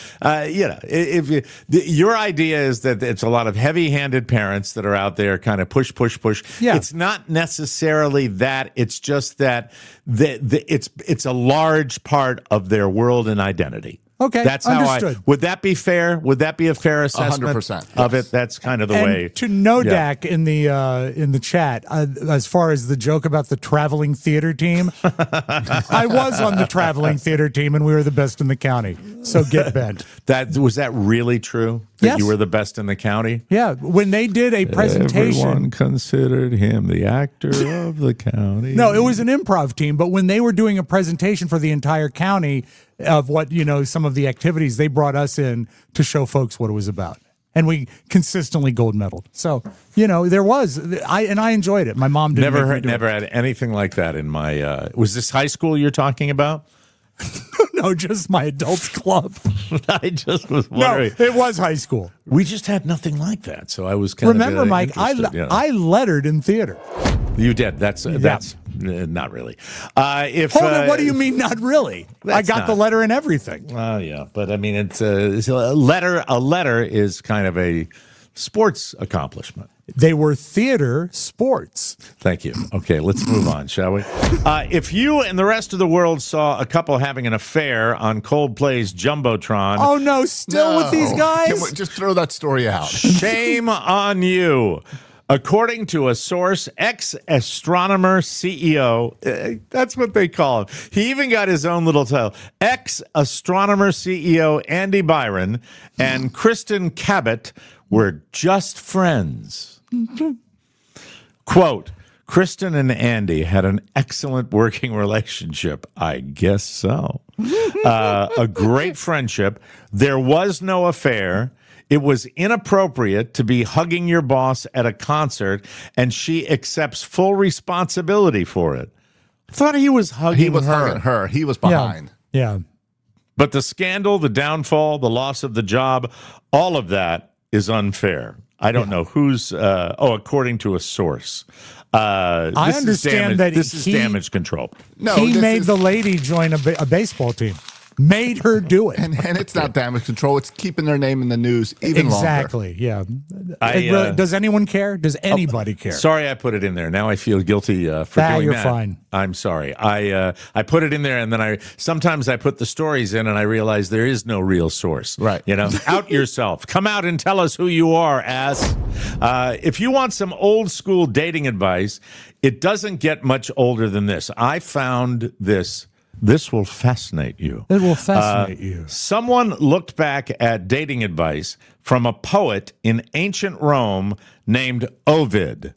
if your idea is that it's a lot of heavy-handed parents that are out there kind of push. Yeah. It's not necessarily that. It's just that it's a large part of their world and identity. Okay, that's understood. how would that be fair? Would that be a fair assessment 100%, of yes. it? That's kind of the And way. to Nodak in the chat, as far as the joke about the traveling theater team, I was on the traveling theater team, and we were the best in the county. So get bent. Was that really true? That Yes. you were the best in the county? Yeah, when they did a presentation. Everyone considered him the actor of the county. No, it was an improv team, but when they were doing a presentation for the entire county of what, some of the activities, they brought us in to show folks what it was about. And we consistently gold medaled. So, there was, I enjoyed it. My mom didn't never had anything like that in my, was this high school you're talking about? No, just my adults club. I just was wondering. No, it was high school. We just had nothing like that. So I was kind Remember, of Mike, I lettered in theater. You did. That's not really. Hold on, what do you mean not really? I got the letter and everything. Yeah, but I mean, it's a letter. A letter is kind of a sports accomplishment. They were theater sports. Thank you. Okay, let's move on, shall we? If you and the rest of the world saw a couple having an affair on Coldplay's Jumbotron... Oh, no, still with these guys? Just throw that story out. Shame on you. According to a source, ex-astronomer CEO, that's what they call him. He even got his own little title. Ex-astronomer CEO Andy Byron and Kristen Cabot were just friends. Quote, Kristen and Andy had an excellent working relationship. I guess so. A great friendship. There was no affair. It was inappropriate to be hugging your boss at a concert, and she accepts full responsibility for it. I thought he was hugging her. Hugging her. He was behind. Yeah. But the scandal, the downfall, the loss of the job, all of that is unfair. I don't know who's, according to a source. I understand that this is damage control. No, he made the lady join a baseball team. made her do it. And it's not damage control. It's keeping their name in the news even exactly, longer. Yeah. Does anyone care? Does anybody care? Sorry I put it in there. Now I feel guilty for doing you're that. Fine. I'm sorry. I put it in there, and then sometimes I put the stories in, and I realize there is no real source. Right. Out yourself. Come out and tell us who you are, ass. If you want some old school dating advice, it doesn't get much older than this. I found this. This will fascinate you. It will fascinate you. Someone looked back at dating advice from a poet in ancient Rome named Ovid.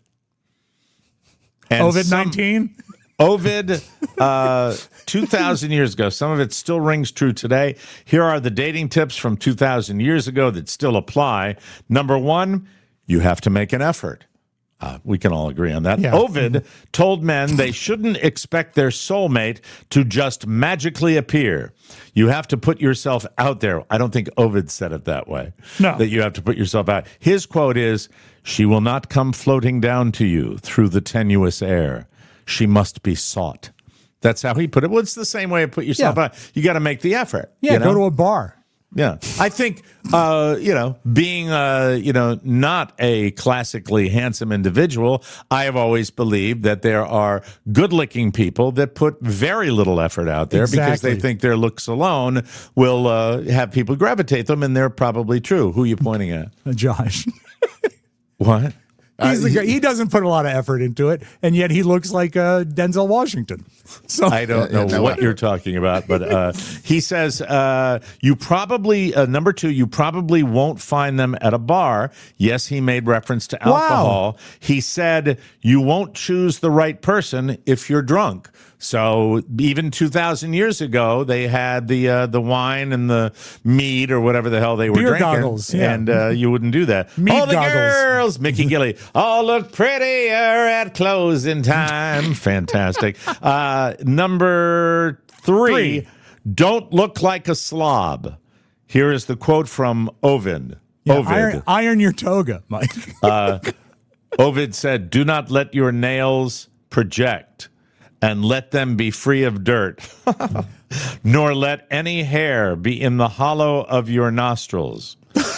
Ovid-19? Ovid, 2,000 years ago. Some of it still rings true today. Here are the dating tips from 2,000 years ago that still apply. Number one, you have to make an effort. We can all agree on that. Yeah. Ovid told men they shouldn't expect their soulmate to just magically appear. You have to put yourself out there. I don't think Ovid said it that way. No. That you have to put yourself out. His quote is, "She will not come floating down to you through the tenuous air. She must be sought." That's how he put it. Well, it's the same way to put yourself out. You got to make the effort. Yeah, go to a bar. Yeah, I think being not a classically handsome individual, I have always believed that there are good-looking people that put very little effort out there because they think their looks alone will have people gravitate them, and they're probably true. Who are you pointing at? Josh. What? He doesn't put a lot of effort into it, and yet he looks like Denzel Washington. So I don't know what you're talking about, but he says you probably number two, you probably won't find them at a bar. Yes, he made reference to alcohol. Wow. He said you won't choose the right person if you're drunk. So even 2,000 years ago, they had the wine and the mead or whatever the hell they were drinking, goggles, yeah. and you wouldn't do that. Mead all the goggles. Girls, Mickey Gilley, all look prettier at closing time. Fantastic. Number three, don't look like a slob. Here is the quote from Ovid. Yeah, Ovid. Iron your toga, Mike. Ovid said, "Do not let your nails project, and let them be free of dirt, nor let any hair be in the hollow of your nostrils.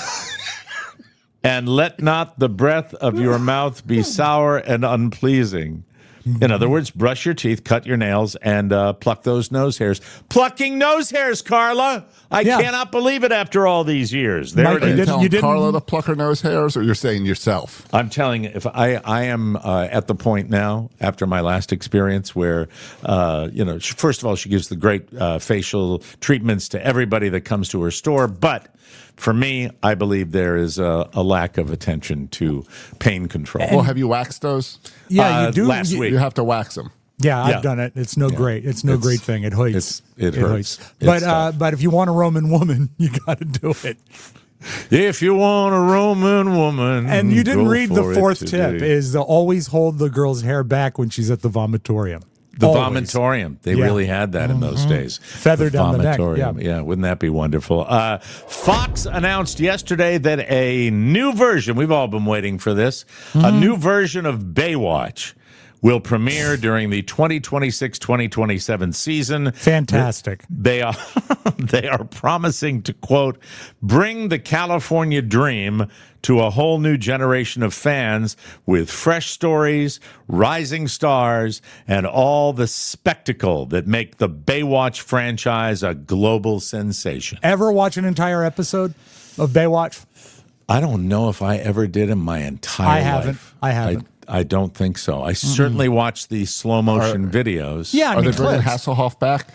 And let not the breath of your mouth be sour and unpleasing." In other words, brush your teeth, cut your nails, and pluck those nose hairs. Plucking nose hairs, Carla! I cannot believe it after all these years. There it is. Are you telling Carla to pluck her nose hairs, or you're saying yourself? I'm telling you, if I am at the point now, after my last experience, where, first of all, she gives the great facial treatments to everybody that comes to her store, but for me, I believe there is a lack of attention to pain control. Well, have you waxed those? Yeah, you do. Last week. You have to wax them. Yeah, I've done it. It's no great. It's no great thing. It hurts. It hurts. But if you want a Roman woman, you got to do it. If you want a Roman woman, and you didn't read the fourth today. tip is to always hold the girl's hair back when she's at the vomitorium. The Always. vomitorium. They really had that in those days. Feather down the neck. Yeah, wouldn't that be wonderful? Fox announced yesterday that a new version, we've all been waiting for this, a new version of Baywatch will premiere during the 2026-2027 season. Fantastic. They are promising to, quote, bring the California dream to a whole new generation of fans with fresh stories, rising stars, and all the spectacle that make the Baywatch franchise a global sensation. Ever watch an entire episode of Baywatch? I don't know if I ever did in my entire life. I haven't. I don't think so. I certainly watched the slow motion videos. Yeah, Are they bringing Hasselhoff back?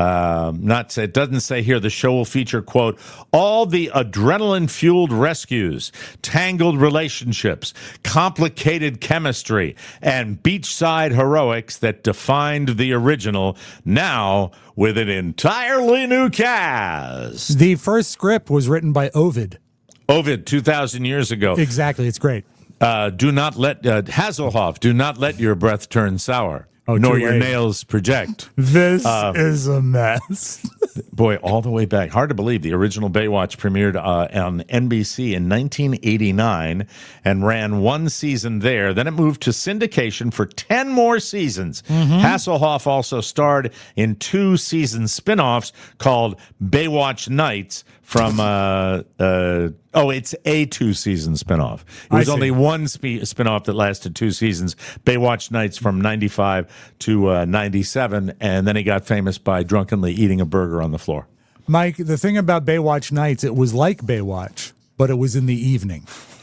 It doesn't say here. The show will feature, quote, all the adrenaline-fueled rescues, tangled relationships, complicated chemistry, and beachside heroics that defined the original, now with an entirely new cast. The first script was written by Ovid. Ovid, 2,000 years ago. Exactly. It's great. Do not let Hasselhoff, do not let your breath turn sour. nor your nails project. This is a mess. Boy, all the way back. Hard to believe the original Baywatch premiered on NBC in 1989 and ran one season there. Then it moved to syndication for 10 more seasons. Hasselhoff also starred in 2-season spin-offs called Baywatch Nights from it's a 2-season spinoff. It was only one spinoff that lasted 2 seasons. Baywatch Nights from 95 to 97, and then he got famous by drunkenly eating a burger on the floor. Mike, the thing about Baywatch Nights, it was like Baywatch, but it was in the evening.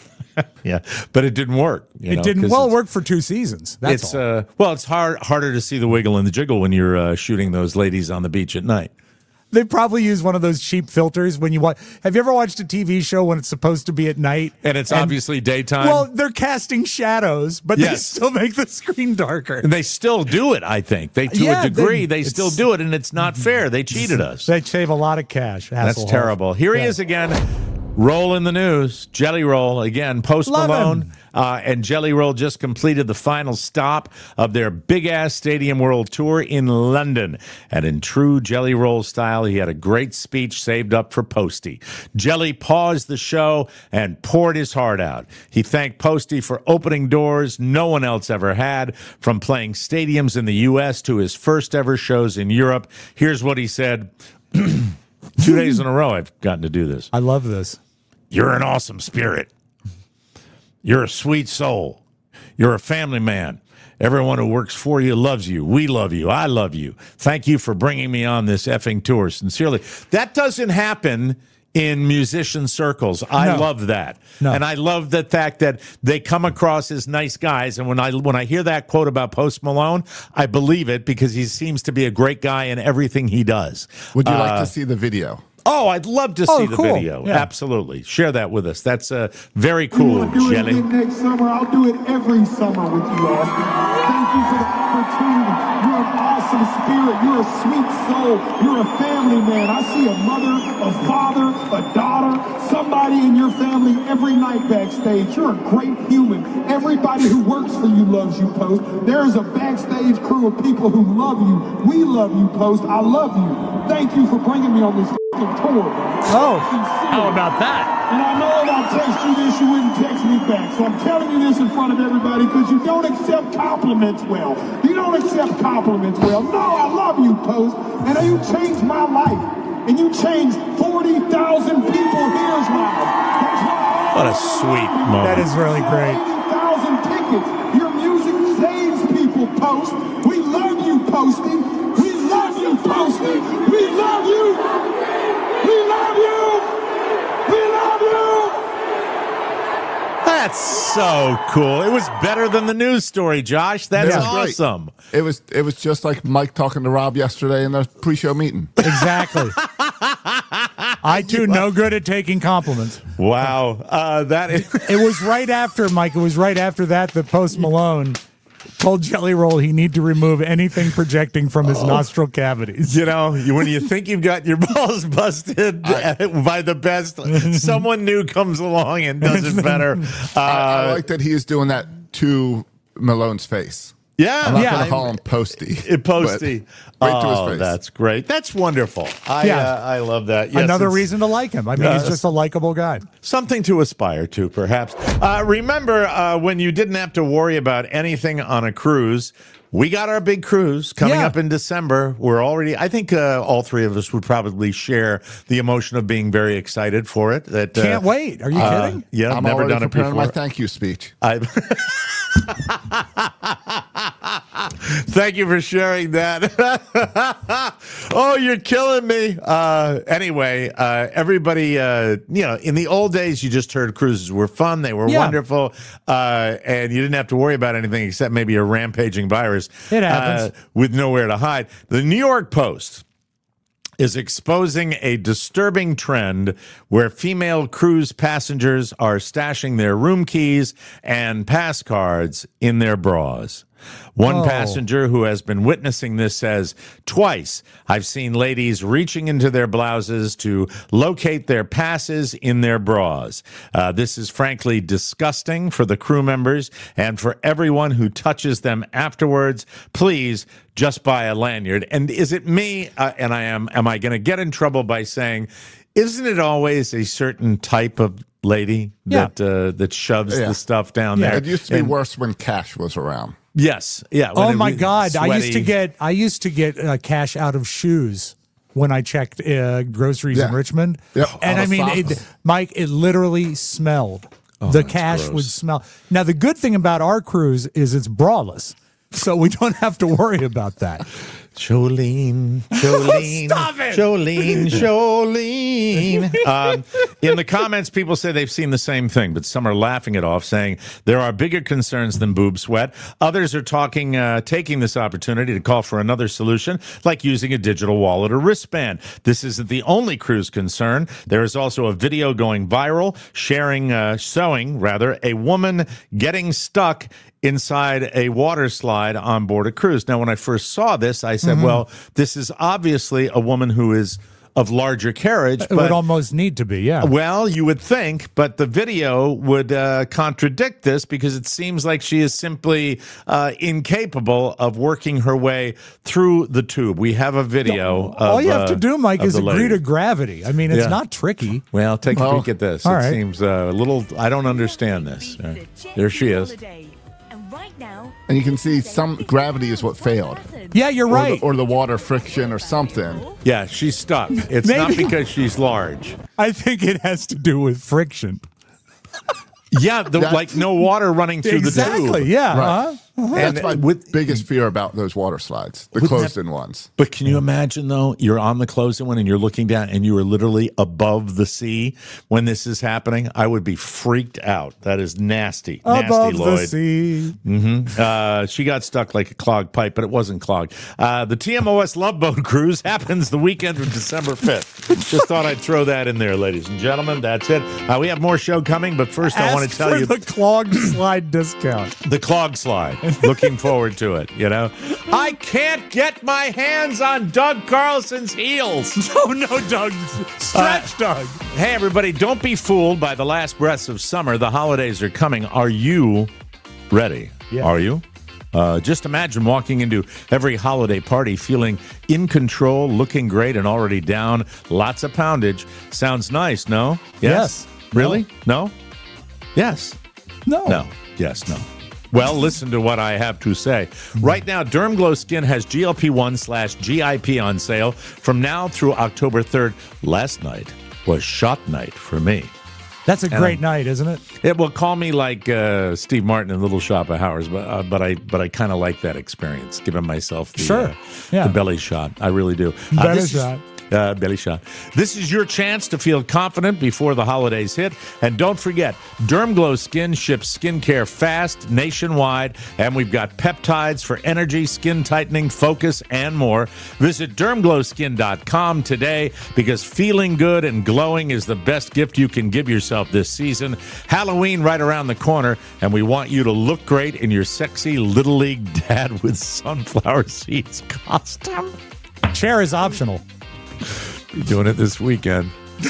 Yeah, but it didn't work. It didn't. Well, it worked for 2 seasons. That's all. It's harder to see the wiggle and the jiggle when you're shooting those ladies on the beach at night. They probably use one of those cheap filters when you watch. Have you ever watched a TV show when it's supposed to be at night? And it's obviously daytime? Well, they're casting shadows, but they still make the screen darker. And they still do it, I think. To a degree, they still do it, and it's not fair. They cheated us. They save a lot of cash. That's terrible. Here he is again. Roll in the news. Jelly Roll again. Post Malone and Jelly Roll just completed the final stop of their big-ass Stadium World Tour in London. And in true Jelly Roll style, he had a great speech saved up for Posty. Jelly paused the show and poured his heart out. He thanked Posty for opening doors no one else ever had, from playing stadiums in the U.S. to his first ever shows in Europe. Here's what he said. 2 days in a row I've gotten to do this. I love this. You're an awesome spirit. You're a sweet soul. You're a family man. Everyone who works for you loves you. We love you. I love you. Thank you for bringing me on this effing tour. Sincerely. That doesn't happen in musician circles. I love that. And I love the fact that they come across as nice guys. And when I hear that quote about Post Malone, I believe it because he seems to be a great guy in everything he does. Would you like to see the video? Oh, I'd love to see the video. Yeah. Absolutely. Share that with us. That's very cool, Jelly. Next summer, I'll do it every summer with you, Austin. Thank you for the opportunity. You're an awesome spirit. You're a sweet soul. You're a family man. I see a mother, a father, a daughter, somebody in your family every night backstage. You're a great human. Everybody who works for you loves you, Post. There's a backstage crew of people who love you. We love you, Post. I love you. Thank you for bringing me on this tour, man. Oh, how about that? And I know if I text you this, you wouldn't text me back. So I'm telling you this in front of everybody because you don't accept compliments well. You don't accept compliments well. No, I love you, Post. And you changed my life. And you changed 40,000 people's lives. What a sweet moment. That is really great. 40,000 tickets. Your music saves people, Post. We love you, Posty. We love you, Posty. We love you. We love you! We love you! That's so cool. It was better than the news story, Josh. That's awesome. It was just like Mike talking to Rob yesterday in the pre-show meeting. Exactly. I, too, no good at taking compliments. Wow. That is... It was right after, Mike, it was right after that Post Malone told Jelly Roll he need to remove anything projecting from his nostril cavities. You know, when you think you've got your balls busted by the best, someone new comes along and does it better. I like that he is doing that to Malone's face. Yeah. I'm not going to call him Posty. Posty. Right to his face. That's great. That's wonderful. I love that. Yes, another reason to like him. I mean, he's just a likable guy. Something to aspire to, perhaps. Remember when you didn't have to worry about anything on a cruise? We got our big cruise coming up in December. We're already, I think all three of us would probably share the emotion of being very excited for it. That Can't wait. Are you kidding? Yeah, I'm never done it before. My thank you speech. Thank you for sharing that. Oh, you're killing me. Anyway, everybody, in the old days, you just heard cruises were fun. They were wonderful. And you didn't have to worry about anything except maybe a rampaging virus. It happens. With nowhere to hide. The New York Post is exposing a disturbing trend where female cruise passengers are stashing their room keys and pass cards in their bras. One passenger who has been witnessing this says, twice I've seen ladies reaching into their blouses to locate their passes in their bras. This is frankly disgusting for the crew members and for everyone who touches them afterwards. Please just buy a lanyard. And is it me? Am I going to get in trouble by saying, isn't it always a certain type of lady that shoves the stuff down there? It used to be worse when Cash was around. Yes. Yeah. Oh my God! Sweaty. I used to get cash out of shoes when I checked groceries in Richmond. Yep. And I mean, Mike, it literally smelled. The cash gross. would smell. Now the good thing about our cruise is it's braless, so we don't have to worry about that. Jolene. Stop it! Jolene. In the comments, people say they've seen the same thing, but some are laughing it off, saying there are bigger concerns than boob sweat. Others are taking this opportunity to call for another solution, like using a digital wallet or wristband. This isn't the only cruise concern. There is also a video going viral showing a woman getting stuck inside a water slide on board a cruise. Now, when I first saw this, I said, well, this is obviously a woman who is of larger carriage. It would almost need to be, yeah. Well, you would think, but the video would contradict this because it seems like she is simply incapable of working her way through the tube. We have a video of all you have to do, Mike, is agree lady. to gravity. I mean, it's not tricky. Well, take a peek at this. All it right. seems a little, I don't understand this. There she is. And you can see some gravity is what failed. Yeah, you're right. Or the water friction or something. Yeah, she's stuck. It's not because she's large. I think it has to do with friction. Yeah, like no water running through the tube. Exactly, yeah. Right. And that's my biggest fear about those water slides, the closed-in ones. But can you imagine, though, you're on the closed-in one and you're looking down and you are literally above the sea when this is happening? I would be freaked out. That is nasty. Above nasty, Lloyd. the sea. She got stuck like a clogged pipe, but it wasn't clogged. The TMOS Love Boat Cruise happens the weekend of December 5th. Just thought I'd throw that in there, ladies and gentlemen. That's it. We have more show coming, but first I want to tell you the clogged slide discount. The clog slide. Looking forward to it, you know. I can't get my hands on Doug Carlson's heels. No, Doug. Stretch, Doug. Hey, everybody, don't be fooled by the last breaths of summer. The holidays are coming. Are you ready? Yeah. Are you? Just imagine walking into every holiday party feeling in control, looking great, and already down. Lots of poundage. Sounds nice, no? Yes. Really? No? Yes. No. No. Yes, no. Well, listen to what I have to say. Right now, DermGlow Skin has GLP-1/GIP on sale from now through October 3rd. Last night was shot night for me. That's a great night, isn't it? It will call me like Steve Martin in Little Shop of Horrors, but I kind of like that experience, giving myself the belly shot. I really do. Belly shot. Belly shot. This is your chance to feel confident before the holidays hit. And don't forget, DermGlow Skin ships skincare fast nationwide. And we've got peptides for energy, skin tightening, focus, and more. Visit DermGlowSkin.com today because feeling good and glowing is the best gift you can give yourself this season. Halloween right around the corner, and we want you to look great in your sexy Little League dad with sunflower seeds costume. Chair is optional. You're doing it this weekend.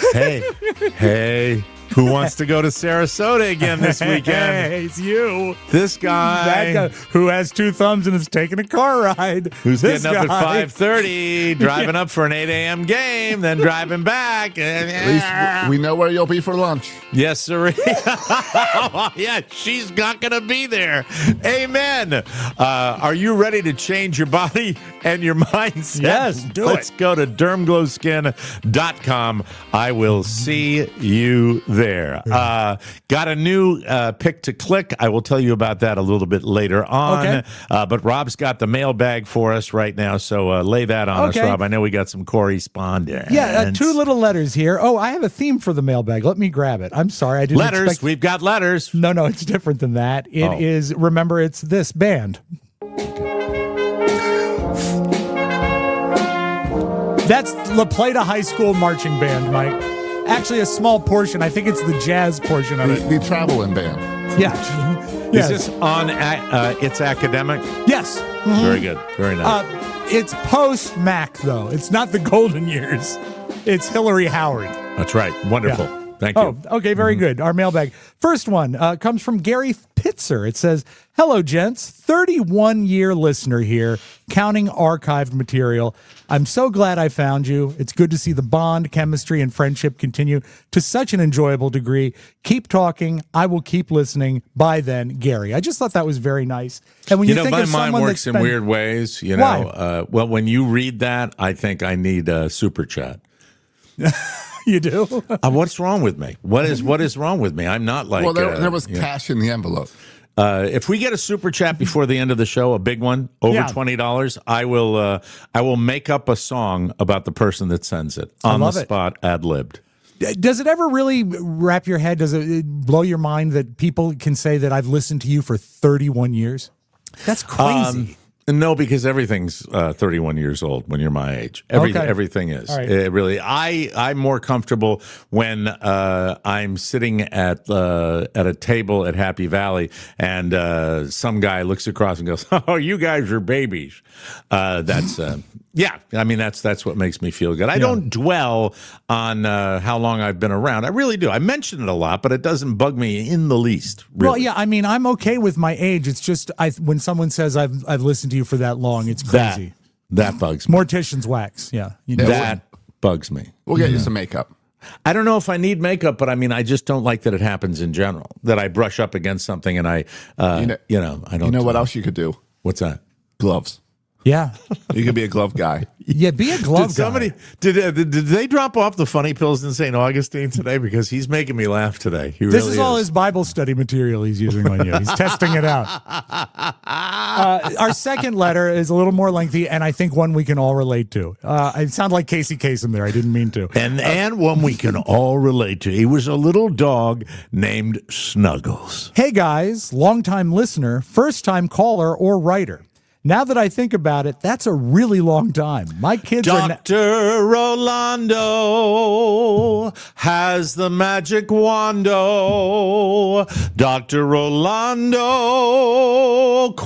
Hey, who wants to go to Sarasota again this weekend? Hey, it's you. This guy. That guy who has two thumbs and is taking a car ride. Who's getting up at 5:30, driving up for an 8 a.m. game, then driving back. At least we know where you'll be for lunch. Yes, sir. Yeah, she's not going to be there. Amen. Are you ready to change your body and your mindset? Yes, Let's go to dermglowskin.com. I will see you there. Got a new pick to click. I will tell you about that a little bit later on. Okay. But Rob's got the mailbag for us right now, so lay that on us, Rob. I know we got some correspondence. Yeah, two little letters here. Oh, I have a theme for the mailbag. Let me grab it. I'm sorry. I didn't Letters. We've got letters. No, it's different than that. It is, remember, it's this band. That's La Plata High School Marching Band, Mike. Actually, a small portion. I think it's the jazz portion of it. The traveling band. Yeah. Is this on It's Academic? Yes. Very good. Very nice. It's post-Mac, though. It's not the golden years. It's Hillary Howard. That's right. Wonderful. Yeah. Thank you. Oh, okay, very good. Our mailbag. First one comes from Gary Pitzer. It says, hello, gents. 31-year listener here, counting archived material. I'm so glad I found you. It's good to see the bond, chemistry, and friendship continue to such an enjoyable degree. Keep talking. I will keep listening. By then, Gary. I just thought that was very nice. And when you think my of mind someone works in weird ways. You know, well, when you read that, I think I need a super chat. You do? What's wrong with me? What is wrong with me? I'm not like. Well, there was cash in the envelope. If we get a super chat before the end of the show, a big one, over $20, I will make up a song about the person that sends it on the spot, ad-libbed. Does it ever really wrap your head? Does it blow your mind that people can say that I've listened to you for 31 years? That's crazy. No, because everything's 31 years old when you're my age. Everything is. Right. Really. I'm more comfortable when I'm sitting at a table at Happy Valley and some guy looks across and goes, "Oh, you guys are babies." That's yeah. I mean, that's what makes me feel good. I don't dwell on how long I've been around. I really do. I mention it a lot, but it doesn't bug me in the least. Really. Well, yeah. I mean, I'm okay with my age. It's just when someone says I've listened to you for that long, it's crazy. That bugs me. Mortician's wax. Yeah. That bugs me. We'll get you some makeup. I don't know if I need makeup, but I mean, I just don't like that it happens in general. That I brush up against something and I don't. You know what else you could do? What's that? Gloves. Yeah. You could be a glove guy. Yeah, be a glove guy. Did they drop off the funny pills in St. Augustine today? Because he's making me laugh today. This is all his Bible study material he's using on you. He's testing it out. Our second letter is a little more lengthy, and I think one we can all relate to. I sound like Casey Kasem there. I didn't mean to. And one we can all relate to. He was a little dog named Snuggles. Hey, guys. Longtime listener, first-time caller or writer. Now that I think about it, that's a really long time. My kids Dr. Rolando has the magic wando. Dr. Rolando,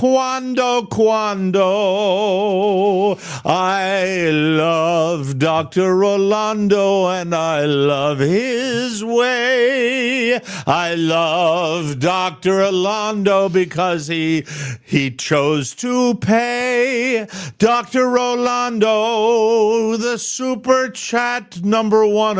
quando. I love Dr. Rolando and I love his way. I love Dr. Rolando because he chose to pay Dr. Rolando the super chat number 10.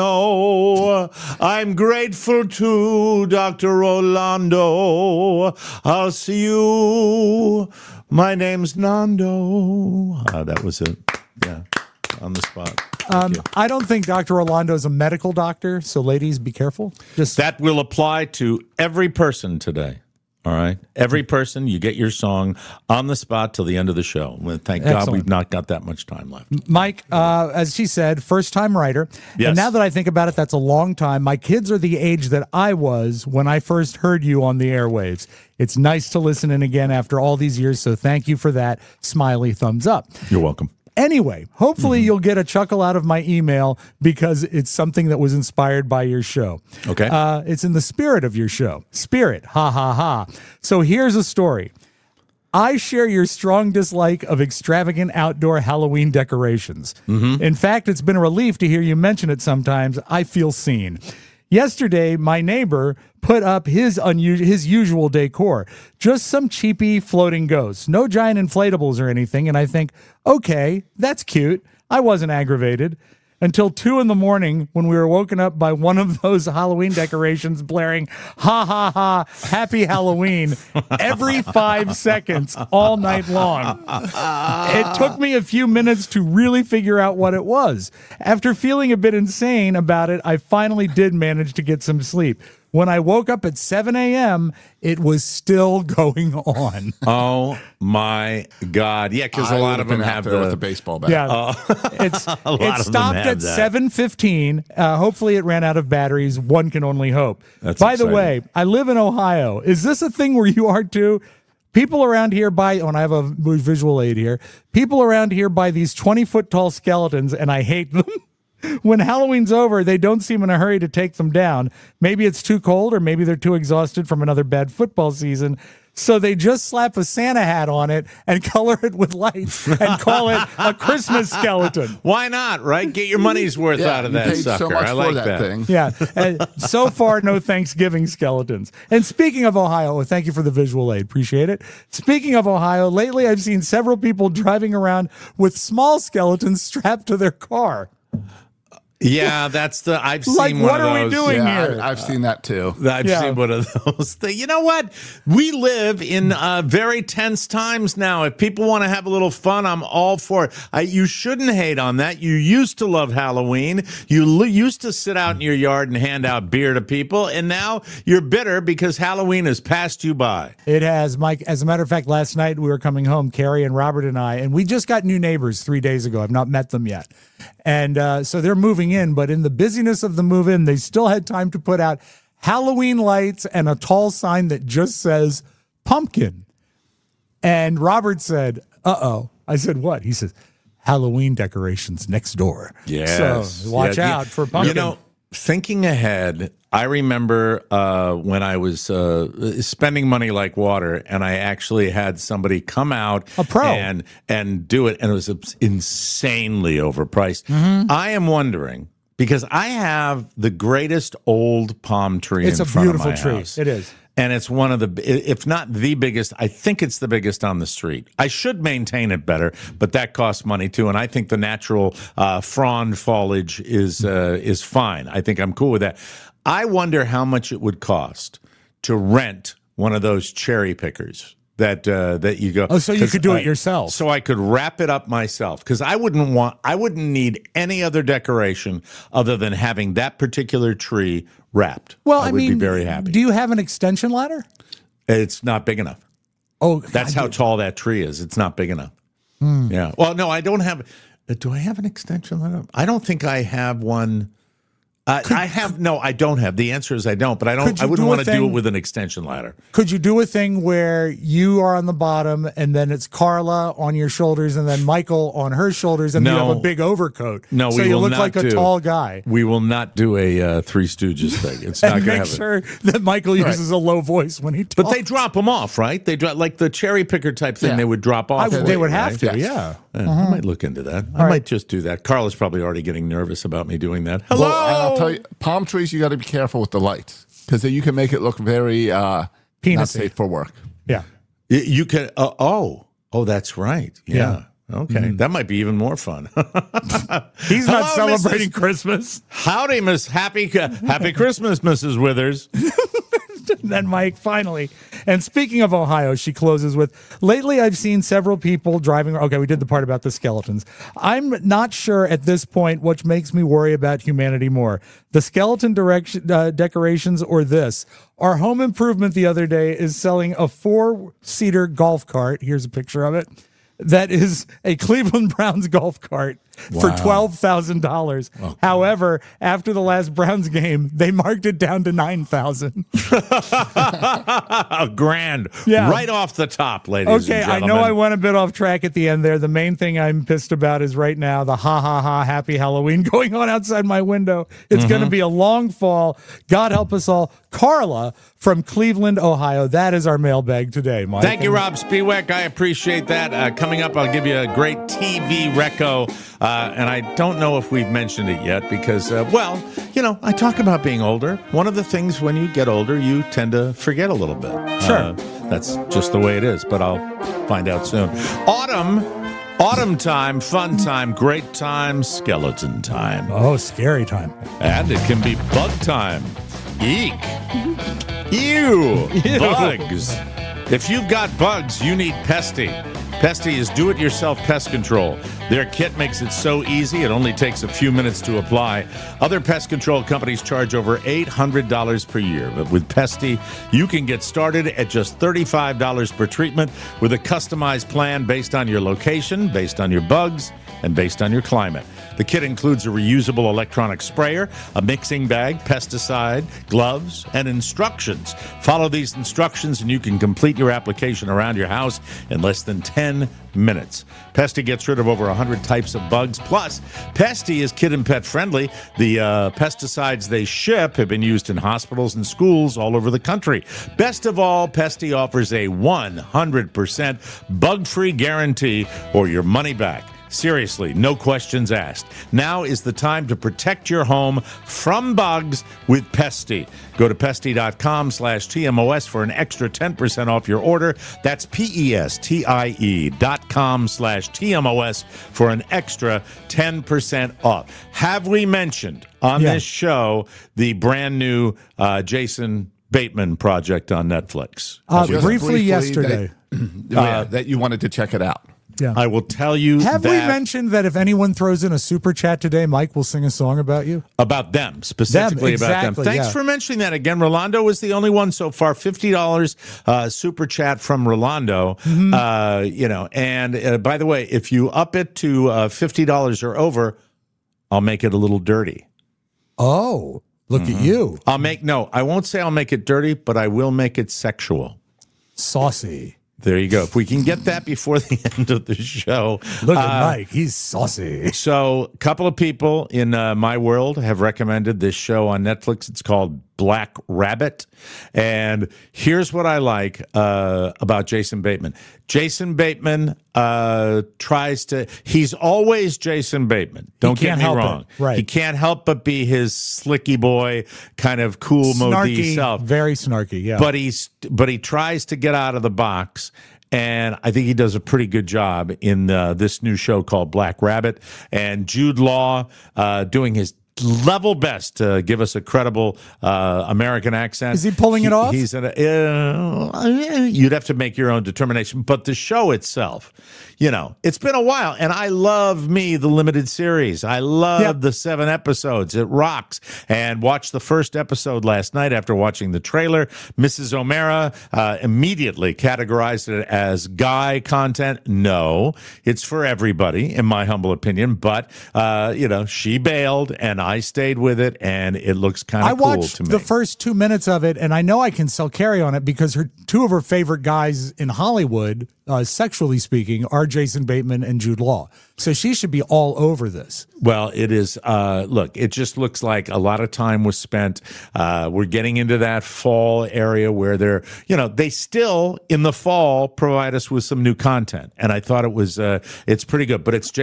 I'm grateful to Dr. Rolando. I'll see you. My name's Nando. That was it. Yeah, on the spot. I don't think Dr. Rolando is a medical doctor, so ladies, be careful. That will apply to every person today. All right. Every person, you get your song on the spot till the end of the show. Thank God we've not got that much time left. Mike, as she said, first-time writer. Yes. And now that I think about it, that's a long time. My kids are the age that I was when I first heard you on the airwaves. It's nice to listen in again after all these years, so thank you for that. Smiley thumbs up. You're welcome. Anyway, hopefully you'll get a chuckle out of my email because it's something that was inspired by your show. Okay. It's in the spirit of your show. Spirit. Ha, ha, ha. So here's a story. I share your strong dislike of extravagant outdoor Halloween decorations. Mm-hmm. In fact, it's been a relief to hear you mention it sometimes. I feel seen. Yesterday, my neighbor put up his usual decor, just some cheapy floating ghosts, no giant inflatables or anything, and I think, okay, that's cute. I wasn't aggravated until 2 a.m. when we were woken up by one of those Halloween decorations blaring, ha, ha, ha, happy Halloween, every 5 seconds all night long. It took me a few minutes to really figure out what it was. After feeling a bit insane about it, I finally did manage to get some sleep. When I woke up at 7 a.m., it was still going on. Oh, my God. Yeah, because a lot of them have with a baseball bat. Yeah. It stopped at 7:15. Hopefully it ran out of batteries. One can only hope. By the way, I live in Ohio. Is this a thing where you are too? People around here and I have a visual aid here, people around here buy these 20-foot tall skeletons, and I hate them. when Halloween's over, they don't seem in a hurry to take them down. Maybe it's too cold, or maybe they're too exhausted from another bad football season. So they just slap a Santa hat on it and color it with lights and call it a Christmas skeleton. Why not, right? Get your money's worth out of that sucker. So much I like for that thing. Yeah. And so far, no Thanksgiving skeletons. And speaking of Ohio, thank you for the visual aid. Appreciate it. Speaking of Ohio, lately I've seen several people driving around with small skeletons strapped to their car. Yeah, I've seen like, one what of are those. we doing here? I've seen that too. I've seen one of those. You know what? We live in very tense times now. If people want to have a little fun, I'm all for it. You shouldn't hate on that. You used to love Halloween. You used to sit out in your yard and hand out beer to people, and now you're bitter because Halloween has passed you by. It has, Mike. As a matter of fact, last night we were coming home, Carrie and Robert and I, and we just got new neighbors 3 days ago. I've not met them yet. And so they're moving in, but in the busyness of the move-in, they still had time to put out Halloween lights and a tall sign that just says pumpkin. And Robert said, uh-oh. I said, what? He says, Halloween decorations next door. Yes. So watch out for pumpkin. You know, thinking ahead, I remember when I was spending money like water, and I actually had somebody come out, a pro, and do it, and it was insanely overpriced. Mm-hmm. I am wondering, because I have the greatest old palm tree in front of my house. It's a beautiful tree. It is. And it's one of the, if not the biggest, I think it's the biggest on the street. I should maintain it better, but that costs money too. And I think the natural frond foliage is fine. I think I'm cool with that. I wonder how much it would cost to rent one of those cherry pickers that you go. Oh, so you could do it yourself. So I could wrap it up myself, because I wouldn't need any other decoration other than having that particular tree wrapped. Well, I would be very happy. Do you have an extension ladder? It's not big enough. Oh, that's how tall that tree is. It's not big enough. Yeah. Well, no, I don't have. Do I have an extension ladder? I don't think I have one. I don't have. The answer is I don't, but I wouldn't want to do it with an extension ladder. Could you do a thing where you are on the bottom and then it's Carla on your shoulders and then Michael on her shoulders and you have a big overcoat? No, so we you will look not like a tall guy. We will not do a Three Stooges thing. It's not going to happen. Make sure that Michael uses a low voice when he talks. But they drop them off, right? They drop, like the cherry picker type thing. They would drop off. They would have to. Yeah. I might look into that. I might just do that. Carla's probably already getting nervous about me doing that. Hello. Well, and I'll tell you, palm trees, you got to be careful with the lights, because you can make it look very not safe for work. Yeah. You can. That's right. Yeah. Okay. That might be even more fun. He's not celebrating Christmas. Howdy, Miss Happy Christmas, Mrs. Withers. Then Mike, finally. And speaking of Ohio, she closes with, lately I've seen several people driving. Okay, we did the part about the skeletons. I'm not sure at this point what makes me worry about humanity more, the skeleton decorations or this. Our home improvement the other day is selling a 4-seater golf cart. Here's a picture of it. That is a Cleveland Browns golf cart for $12,000. Oh, however, after the last Browns game, they marked it down to $9,000. $1,000, right off the top, ladies and gentlemen. I know I went a bit off track at the end there. The main thing I'm pissed about is right now the happy Halloween going on outside my window. It's going to be a long fall. God help us all. Carla from Cleveland, Ohio. That is our mailbag today, Mike. Thank you, Rob Spiewak. I appreciate that. Coming up, I'll give you a great TV reco. And I don't know if we've mentioned it yet because, I talk about being older. One of the things when you get older, you tend to forget a little bit. Sure. That's just the way it is, but I'll find out soon. Autumn time, fun time, great time, skeleton time. Oh, scary time. And it can be bug time. Eek. Ew. Bugs. If you've got bugs, you need Pesty. Pesty is do-it-yourself pest control. Their kit makes it so easy, it only takes a few minutes to apply. Other pest control companies charge over $800 per year. But with Pesty, you can get started at just $35 per treatment with a customized plan based on your location, based on your bugs, and based on your climate. The kit includes a reusable electronic sprayer, a mixing bag, pesticide, gloves, and instructions. Follow these instructions and you can complete your application around your house in less than 10 minutes. Pesty gets rid of over 100 types of bugs. Plus, Pesty is kid and pet friendly. The pesticides they ship have been used in hospitals and schools all over the country. Best of all, Pesty offers a 100% bug-free guarantee or your money back. Seriously, no questions asked. Now is the time to protect your home from bugs with Pesty. Go to pesty.com/TMOS for an extra 10% off your order. That's PESTIE.com/TMOS for an extra 10% off. Have we mentioned on this show the brand new Jason Bateman project on Netflix? Briefly yesterday. That you wanted to check it out. Yeah. I will tell you Have we mentioned that if anyone throws in a super chat today, Mike will sing a song about you? About them, specifically about them. Thanks for mentioning that again. Rolando was the only one so far. $50 super chat from Rolando. And by the way, if you up it to $50 or over, I'll make it a little dirty. Oh, look at you. I won't say I'll make it dirty, but I will make it sexual. Saucy. There you go. If we can get that before the end of the show. Look at Mike. He's saucy. So a couple of people in my world have recommended this show on Netflix. It's called Black Rabbit. And here's what I like about Jason Bateman. Jason Bateman he's always Jason Bateman. Don't get me wrong. Right. He can't help but be his slicky boy, kind of cool Modee self. Very snarky, yeah. But he tries to get out of the box. And I think he does a pretty good job in this new show called Black Rabbit. And Jude Law doing his level best to give us a credible American accent. Is he pulling it off? He's you'd have to make your own determination. But the show itself, it's been a while. And I love the limited series. I love the 7 episodes. It rocks. And watched the first episode last night after watching the trailer. Mrs. O'Mara immediately categorized it as guy content. No, it's for everybody, in my humble opinion. But, she bailed and I stayed with it, and it looks kind of cool to me. I watched the first 2 minutes of it, and I know I can sell carry on it because two of her favorite guys in Hollywood, sexually speaking, are Jason Bateman and Jude Law. So she should be all over this. Well, it is. Look, it just looks like a lot of time was spent. We're getting into that fall area where they still in the fall provide us with some new content, and I thought it's pretty good. But it's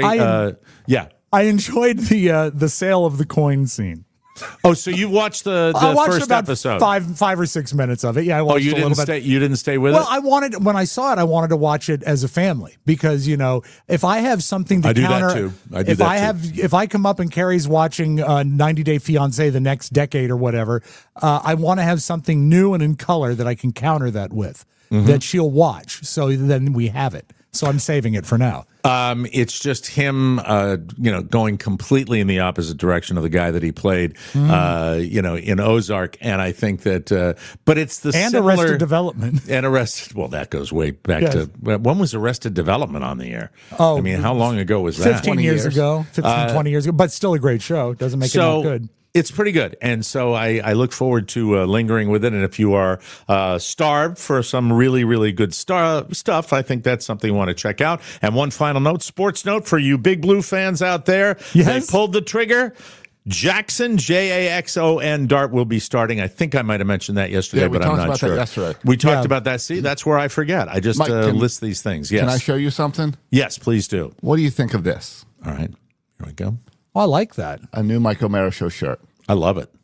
I enjoyed the sale of the coin scene. Oh, so you watched the first about episode? 5 or 6 minutes of it. Yeah, I watched you didn't stay. You didn't stay with it. Well, when I saw it, I wanted to watch it as a family because if I have something to counter, I do that too. If I come up and Carrie's watching 90 Day Fiancé the next decade or whatever, I want to have something new and in color that I can counter that with that she'll watch. So then we have it. So I'm saving it for now. It's just him, going completely in the opposite direction of the guy that he played, in Ozark. And I think that, but it's the similar, Arrested Development. Well, that goes way back to, when was Arrested Development on the air? Oh, I mean, how long ago was that? 20 years ago, 20 years ago, but still a great show. Doesn't make it not good. It's pretty good. And so I look forward to lingering with it. And if you are starved for some really, really good stuff, I think that's something you want to check out. And one final note, sports note for you Big Blue fans out there. Yes. They pulled the trigger. Jackson, Jaxon Dart will be starting. I think I might have mentioned that yesterday, but I'm not sure. We talked about that. See, that's where I forget. I just list these things. Yes. Can I show you something? Yes, please do. What do you think of this? All right. Here we go. Oh, I like that. A new Mike O'Mara Show shirt. I love it.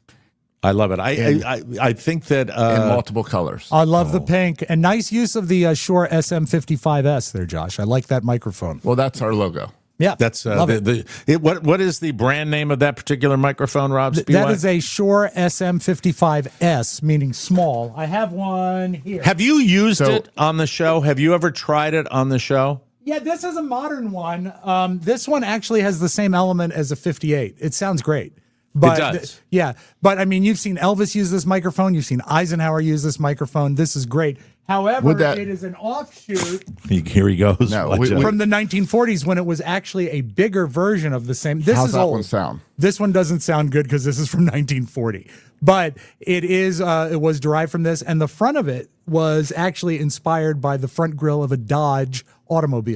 I think that in multiple colors. I love the pink and nice use of the Shure SM55S there, Josh. I like that microphone. Well, that's our logo. Yeah, that's what is the brand name of that particular microphone, Rob? That is a Shure SM55S, meaning small. I have one here. Have you used it on the show? Have you ever tried it on the show? Yeah, this is a modern one. This one actually has the same element as a 58. It sounds great. But, it does. Yeah, but I mean, you've seen Elvis use this microphone. You've seen Eisenhower use this microphone. This is great. However, it is an offshoot. Here he goes. From the 1940s when it was actually a bigger version of the same. How's that one sound? This one doesn't sound good because this is from 1940. But it was derived from this. And the front of it was actually inspired by the front grille of a Dodge automobile.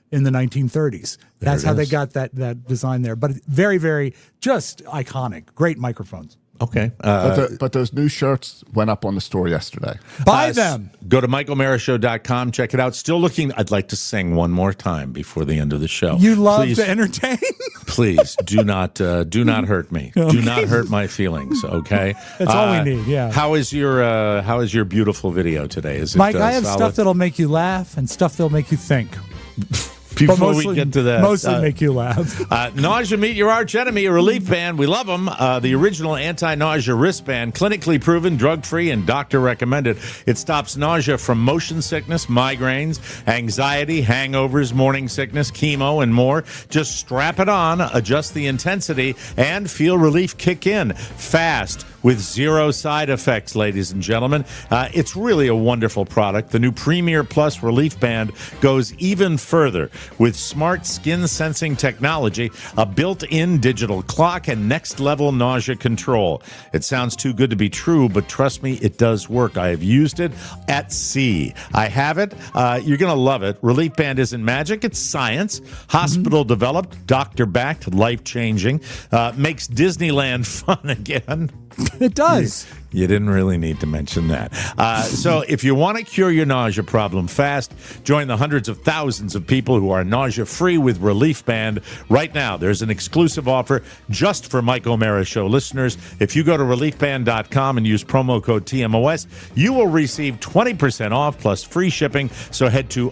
in the 1930s. That's how they got that design there. But very, very just iconic. Great microphones. Okay. But those new shirts went up on the store yesterday. Buy them. Go to michaelmarashow.com. Check it out. Still looking. I'd like to sing one more time before the end of the show. You love to entertain? Please do not hurt me. Okay. Do not hurt my feelings. Okay. That's all we need. Yeah. How is your beautiful video today? Is it, Mike? I have solid? stuff that'll make you laugh and stuff that'll make you think. Before we get to that, mostly make you laugh. Nausea, meet your arch enemy, a relief band. We love them. The original anti-nausea wristband, clinically proven, drug-free, and doctor recommended. It stops nausea from motion sickness, migraines, anxiety, hangovers, morning sickness, chemo, and more. Just strap it on, adjust the intensity, and feel relief kick in fast with zero side effects, ladies and gentlemen. It's really a wonderful product. The new Premier Plus Relief Band goes even further with smart skin sensing technology, a built-in digital clock, and next-level nausea control. It sounds too good to be true, but trust me, it does work. I have used it at sea. I have it. You're going to love it. Relief Band isn't magic. It's science. Hospital-developed, doctor-backed, life-changing. Makes Disneyland fun again. It does. You didn't really need to mention that. So if you want to cure your nausea problem fast, join the hundreds of thousands of people who are nausea-free with Relief Band. Right now, there's an exclusive offer just for Mike O'Mara Show listeners. If you go to reliefband.com and use promo code TMOS, you will receive 20% off plus free shipping. So head to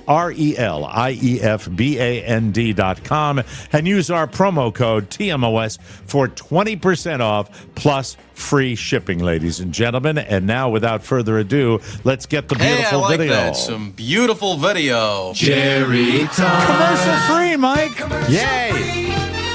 RELIEFBAND.com and use our promo code TMOS for 20% off plus free shipping, ladies and gentlemen. And now, without further ado, let's get the beautiful I like video. That. Some beautiful video. Jerry time. Commercial free, Mike. Yay.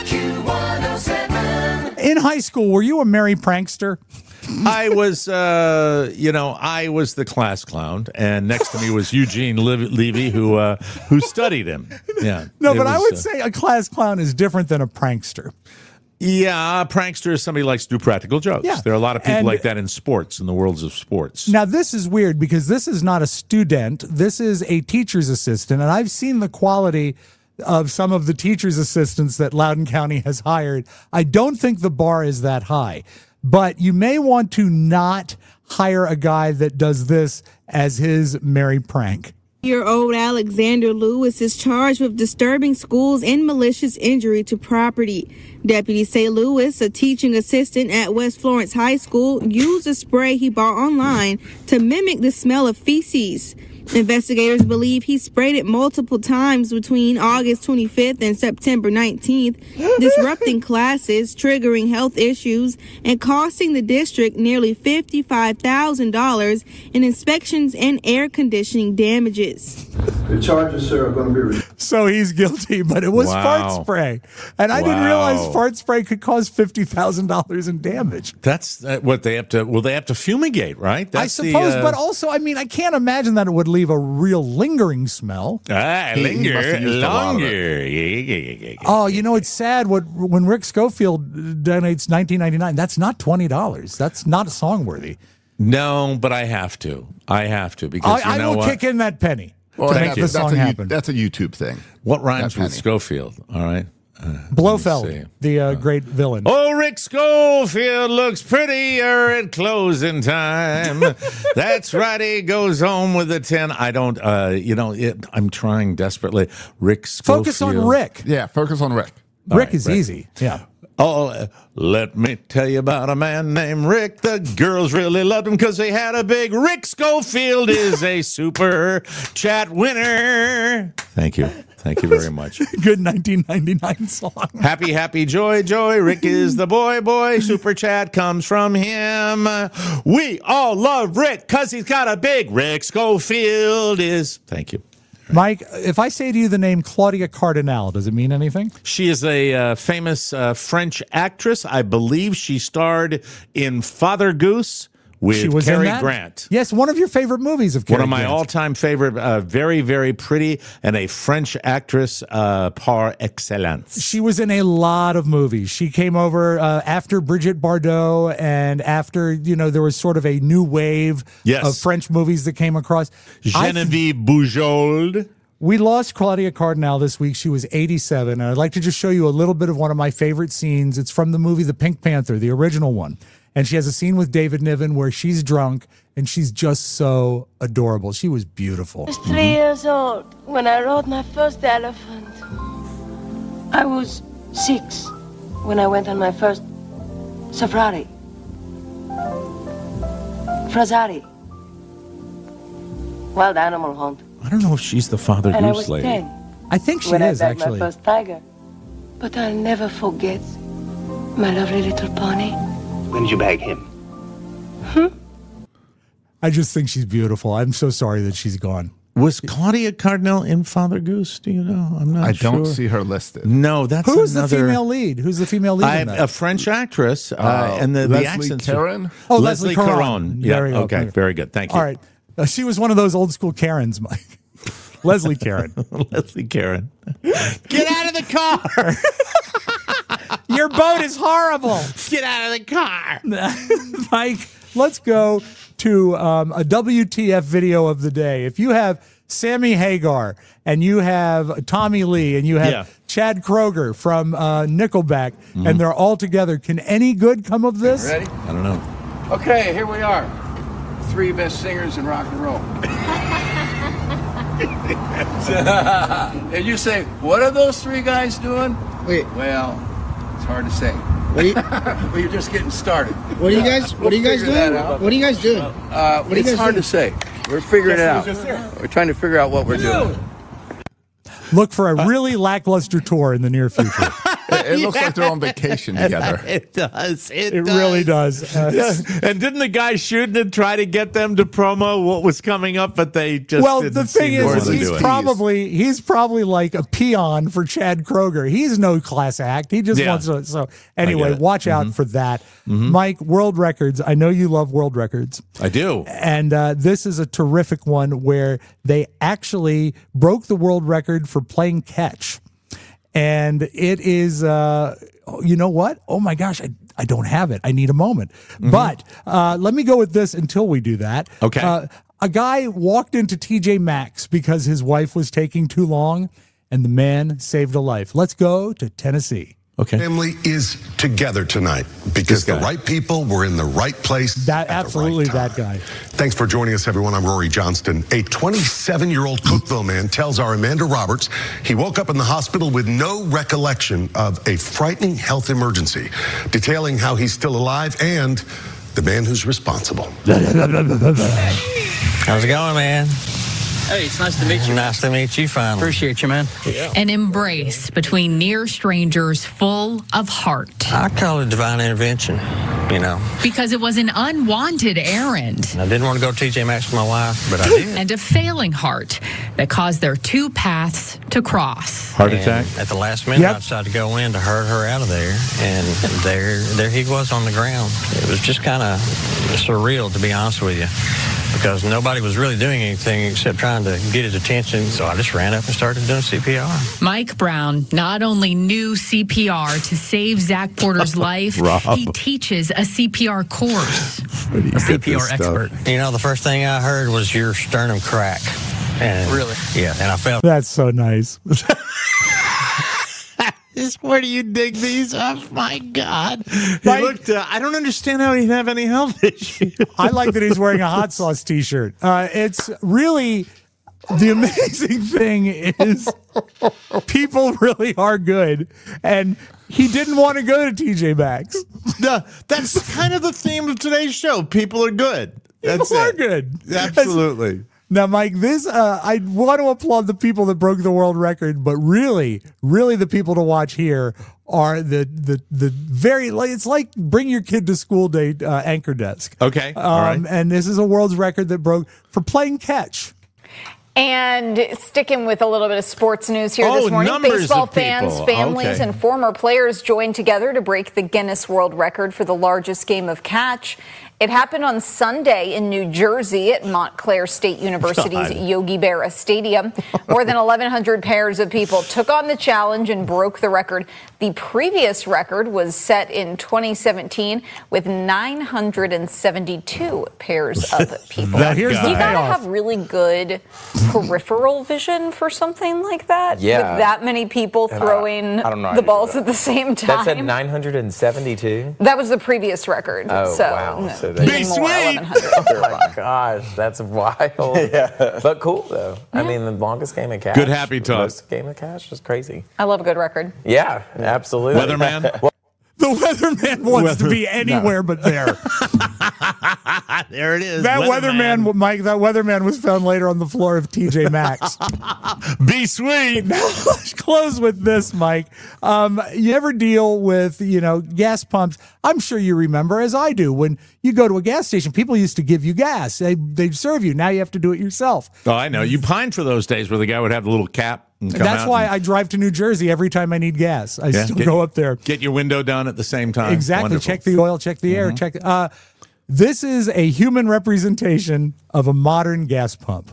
In high school, were you a merry prankster? I was, I was the class clown, and next to me was Eugene Levy, who studied him. Yeah. No, but I would say a class clown is different than a prankster. Yeah, a prankster is somebody who likes to do practical jokes. Yeah. There are a lot of people like that in sports, in the worlds of sports. Now, this is weird because this is not a student. This is a teacher's assistant, and I've seen the quality of some of the teacher's assistants that Loudoun County has hired. I don't think the bar is that high, but you may want to not hire a guy that does this as his merry prank. Year-old Alexander Lewis is charged with disturbing schools and malicious injury to property. Deputies say Lewis, a teaching assistant at West Florence High School, used a spray he bought online to mimic the smell of feces. Investigators believe he sprayed it multiple times between August 25th and September 19th, disrupting classes, triggering health issues, and costing the district nearly $55,000 in inspections and air conditioning damages. The charges, sir, are going to be... So he's guilty, but it was fart spray. And I didn't realize fart spray could cause $50,000 in damage. That's what they have to... Well, they have to fumigate, right? That's I suppose, but also, I mean, I can't imagine that it would leave a real lingering smell. Longer. Oh, you know, it's sad when Rick Schofield donates $19.99. That's not $20. That's not song-worthy. No, but I have to. Because I will kick in that penny. Well, to make the song happen. That's a YouTube thing. What rhymes with Schofield? All right. Blofeld, the great villain. Oh, Rick Schofield looks prettier at closing time. That's right. He goes home with a 10. I don't, I'm trying desperately. Rick Schofield. Focus on Rick. Yeah, focus on Rick. Rick is easy. Yeah. Oh, let me tell you about a man named Rick. The girls really loved him because they had a big Rick. Schofield is a super chat winner. Thank you. Thank you very much. Good 1999 song. Happy, happy, joy, joy. Rick is the boy. Super chat comes from him. We all love Rick because he's got a big Rick. Schofield is. Thank you. Mike, if I say to you the name Claudia Cardinal, does it mean anything? She is a famous French actress. I believe she starred in Father Goose with Cary Grant. Yes, one of your favorite movies of Cary Grant. One of my all-time favorite, very, very pretty, and a French actress par excellence. She was in a lot of movies. She came over after Brigitte Bardot and after, there was sort of a new wave of French movies that came across. Genevieve Bujold. We lost Claudia Cardinale this week. She was 87. And I'd like to just show you a little bit of one of my favorite scenes. It's from the movie The Pink Panther, the original one. And she has a scene with David Niven where she's drunk and she's just so adorable. She was beautiful. I was 3 years old when I rode my first elephant. I was 6 when I went on my first safari. Frazari. Wild animal hunt. I don't know if she's the Father And I Goose was lady. 10 I think she when is, I bagged actually. my first tiger. But I'll never forget my lovely little pony. When did you bag him? I just think she's beautiful. I'm so sorry that she's gone. Was Claudia Cardinale in Father Goose? Do you know? I'm not I sure. don't see her listed. No, that's Who's another... the female lead? Who's the female lead in that? A French actress, and the Leslie accents. Caron? Oh, Leslie Caron. Caron. There we Yeah. go. Okay. Very good. Thank you. All right. She was one of those old school Karens, Mike. Leslie Caron. Leslie Caron. Get out of the car. Your boat is horrible. Get out of the car. Mike, let's go to a WTF video of the day. If you have Sammy Hagar and you have Tommy Lee and you have Chad Kroeger from Nickelback and they're all together, can any good come of this? Ready? I don't know. Okay, here we are. 3 best singers in rock and roll. And you say, what are those 3 guys doing? Wait. Well, it's hard to say. Well, you're just getting started. What are you guys? What are you guys doing? What are you guys doing? It's hard to say. We're figuring it out. We're trying to figure out what we're doing. Look for a really lackluster tour in the near future. It looks like they're on vacation together. It does. It really does. And didn't the guy shooting it try to get them to promo what was coming up, but they just Well, didn't the thing seem to is, want to he's do it. probably like a peon for Chad Kroeger. He's no class act. He just wants to. So anyway, watch out for that. Mike, world records. I know you love world records. I do. And this is a terrific one where they actually broke the world record for playing catch. And it is, you know what? Oh my gosh, I don't have it. I need a moment. But let me go with this until we do that. Okay. A guy walked into TJ Maxx because his wife was taking too long, and the man saved a life. Let's go to Tennessee. Okay. Family is together tonight because the right people were in the right place. Absolutely that guy. Thanks for joining us, everyone. I'm Rory Johnston. A 27-year-old Cookeville man tells our Amanda Roberts he woke up in the hospital with no recollection of a frightening health emergency, detailing how he's still alive and the man who's responsible. How's it going, man? Hey, it's nice to meet you. Nice to meet you finally. Appreciate you, man. Yeah. An embrace between near strangers full of heart. I call it divine intervention, you know. Because it was an unwanted errand. I didn't want to go to TJ Maxx with my wife, but I did. And a failing heart that caused their 2 paths to cross. Heart attack? At the last minute, I decided to go in to herd her out of there. And there he was on the ground. It was just kind of surreal, to be honest with you. Because nobody was really doing anything except trying to get his attention. So I just ran up and started doing CPR. Mike Brown not only knew CPR to save Zach Porter's life, he teaches a CPR course. A CPR expert. You know, the first thing I heard was your sternum crack. And, really? Yeah, and I felt... That's so nice. Where do you dig these up? My God. He looked, I don't understand how he'd have any health issues. I like that he's wearing a hot sauce t-shirt. It's really, the amazing thing is people really are good. And he didn't want to go to TJ Maxx. That's kind of the theme of today's show. People are good. People are good. Absolutely. Now, Mike, this I want to applaud the people that broke the world record, but really, really the people to watch here are the very, it's like bring your kid to school day anchor desk. Okay. All right. And this is a world's record that broke for playing catch. And sticking with a little bit of sports news here this morning, baseball fans, families, and former players joined together to break the Guinness World Record for the largest game of catch. It happened on Sunday in New Jersey at Montclair State University's Yogi Berra Stadium. More than 1,100 pairs of people took on the challenge and broke the record. The previous record was set in 2017 with 972 pairs of people. Here's the you gotta payoff. have really good peripheral vision for something like that. Yeah. With that many people throwing I don't know how the you do balls that. at the same time. That's at 972? That was the previous record. Oh, so, wow. no, So even they- more, 1,100. Oh my gosh, that's wild. Yeah. But cool, though. I mean, the longest game of cash. Good happy talk. Most game of cash was crazy. I love a good record. Yeah, absolutely. Weatherman? The weatherman wants to be anywhere but there. There it is. That weatherman, Mike, that weatherman was found later on the floor of TJ Maxx. Be sweet. Now, let's close with this, Mike. You ever deal with, gas pumps? I'm sure you remember, as I do, when you go to a gas station, people used to give you gas. They'd serve you. Now you have to do it yourself. Oh, I know. You pined for those days where the guy would have the little cap. That's why I drive to New Jersey every time I need gas. I still go up there. Get your window done at the same time. Exactly. Wonderful. Check the oil, check the air, check. This is a human representation of a modern gas pump.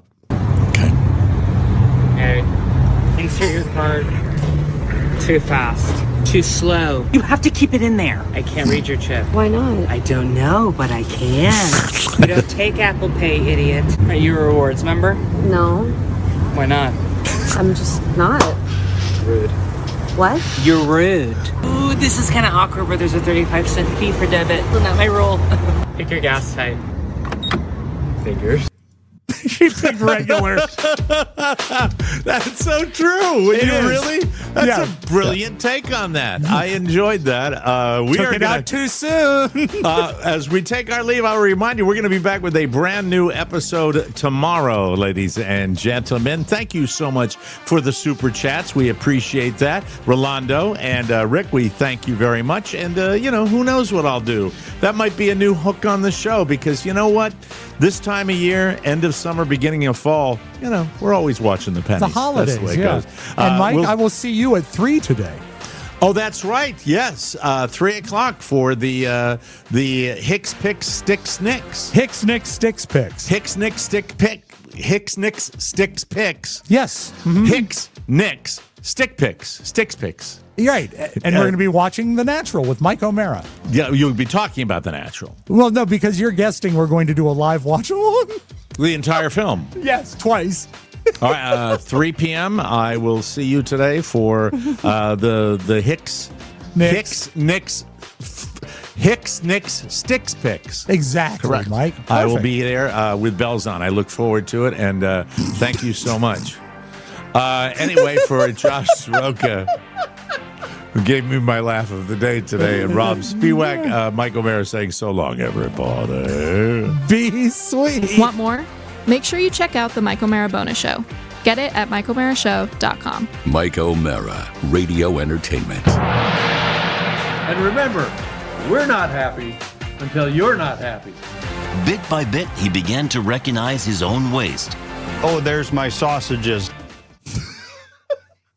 Hey, insert your card. Too fast. Too slow. You have to keep it in there. I can't read your chip. Why not? I don't know, but I can. You don't take Apple Pay, idiot. Are you rewards member? No, Why not? I'm just not. Rude. What? You're rude. Ooh, this is kind of awkward where there's a 35-cent fee for debit. Not my rule. Pick your gas type. Figures. She picked regular. That's so true. It is. Really? That's a brilliant take on that. I enjoyed that. We Took are it out too soon. As we take our leave, I'll remind you we're going to be back with a brand new episode tomorrow, ladies and gentlemen. Thank you so much for the super chats. We appreciate that. Rolando and Rick, we thank you very much. And, who knows what I'll do. That might be a new hook on the show because you know what? This time of year, end of summer, beginning of fall, we're always watching the pennies. The holidays, That's the way it goes. And Mike, I will see you at 3 today. Oh, that's right. Yes, 3:00 for the Hicks Picks Sticks Nicks. Hicks Nicks Sticks Picks. Hicks Nicks Stick Pick. Hicks Nicks Sticks Picks. Yes. Hicks Nicks Stick Picks. Sticks Picks. Right. And we're going to be watching The Natural with Mike O'Mara. Yeah, you'll be talking about The Natural. Well, no, because you're guesting, we're going to do a live watch along. The entire film. Yes, twice. All right, 3 p.m. I will see you today for the Hicks Nicks Sticks Picks. Exactly, Correct. Mike. I will Perfect. be there with bells on. I look forward to it, and thank you so much. Anyway, for Josh Soroka, who gave me my laugh of the day today, and Rob Spiewak, Mike O'Mara saying so long, everybody. Be sweet. Want more? Make sure you check out the Mike O'Mara Bonus Show. Get it at MikeO'MaraShow.com. Mike O'Mara, Radio Entertainment. And remember, we're not happy until you're not happy. Bit by bit, he began to recognize his own waste. Oh, there's my sausages.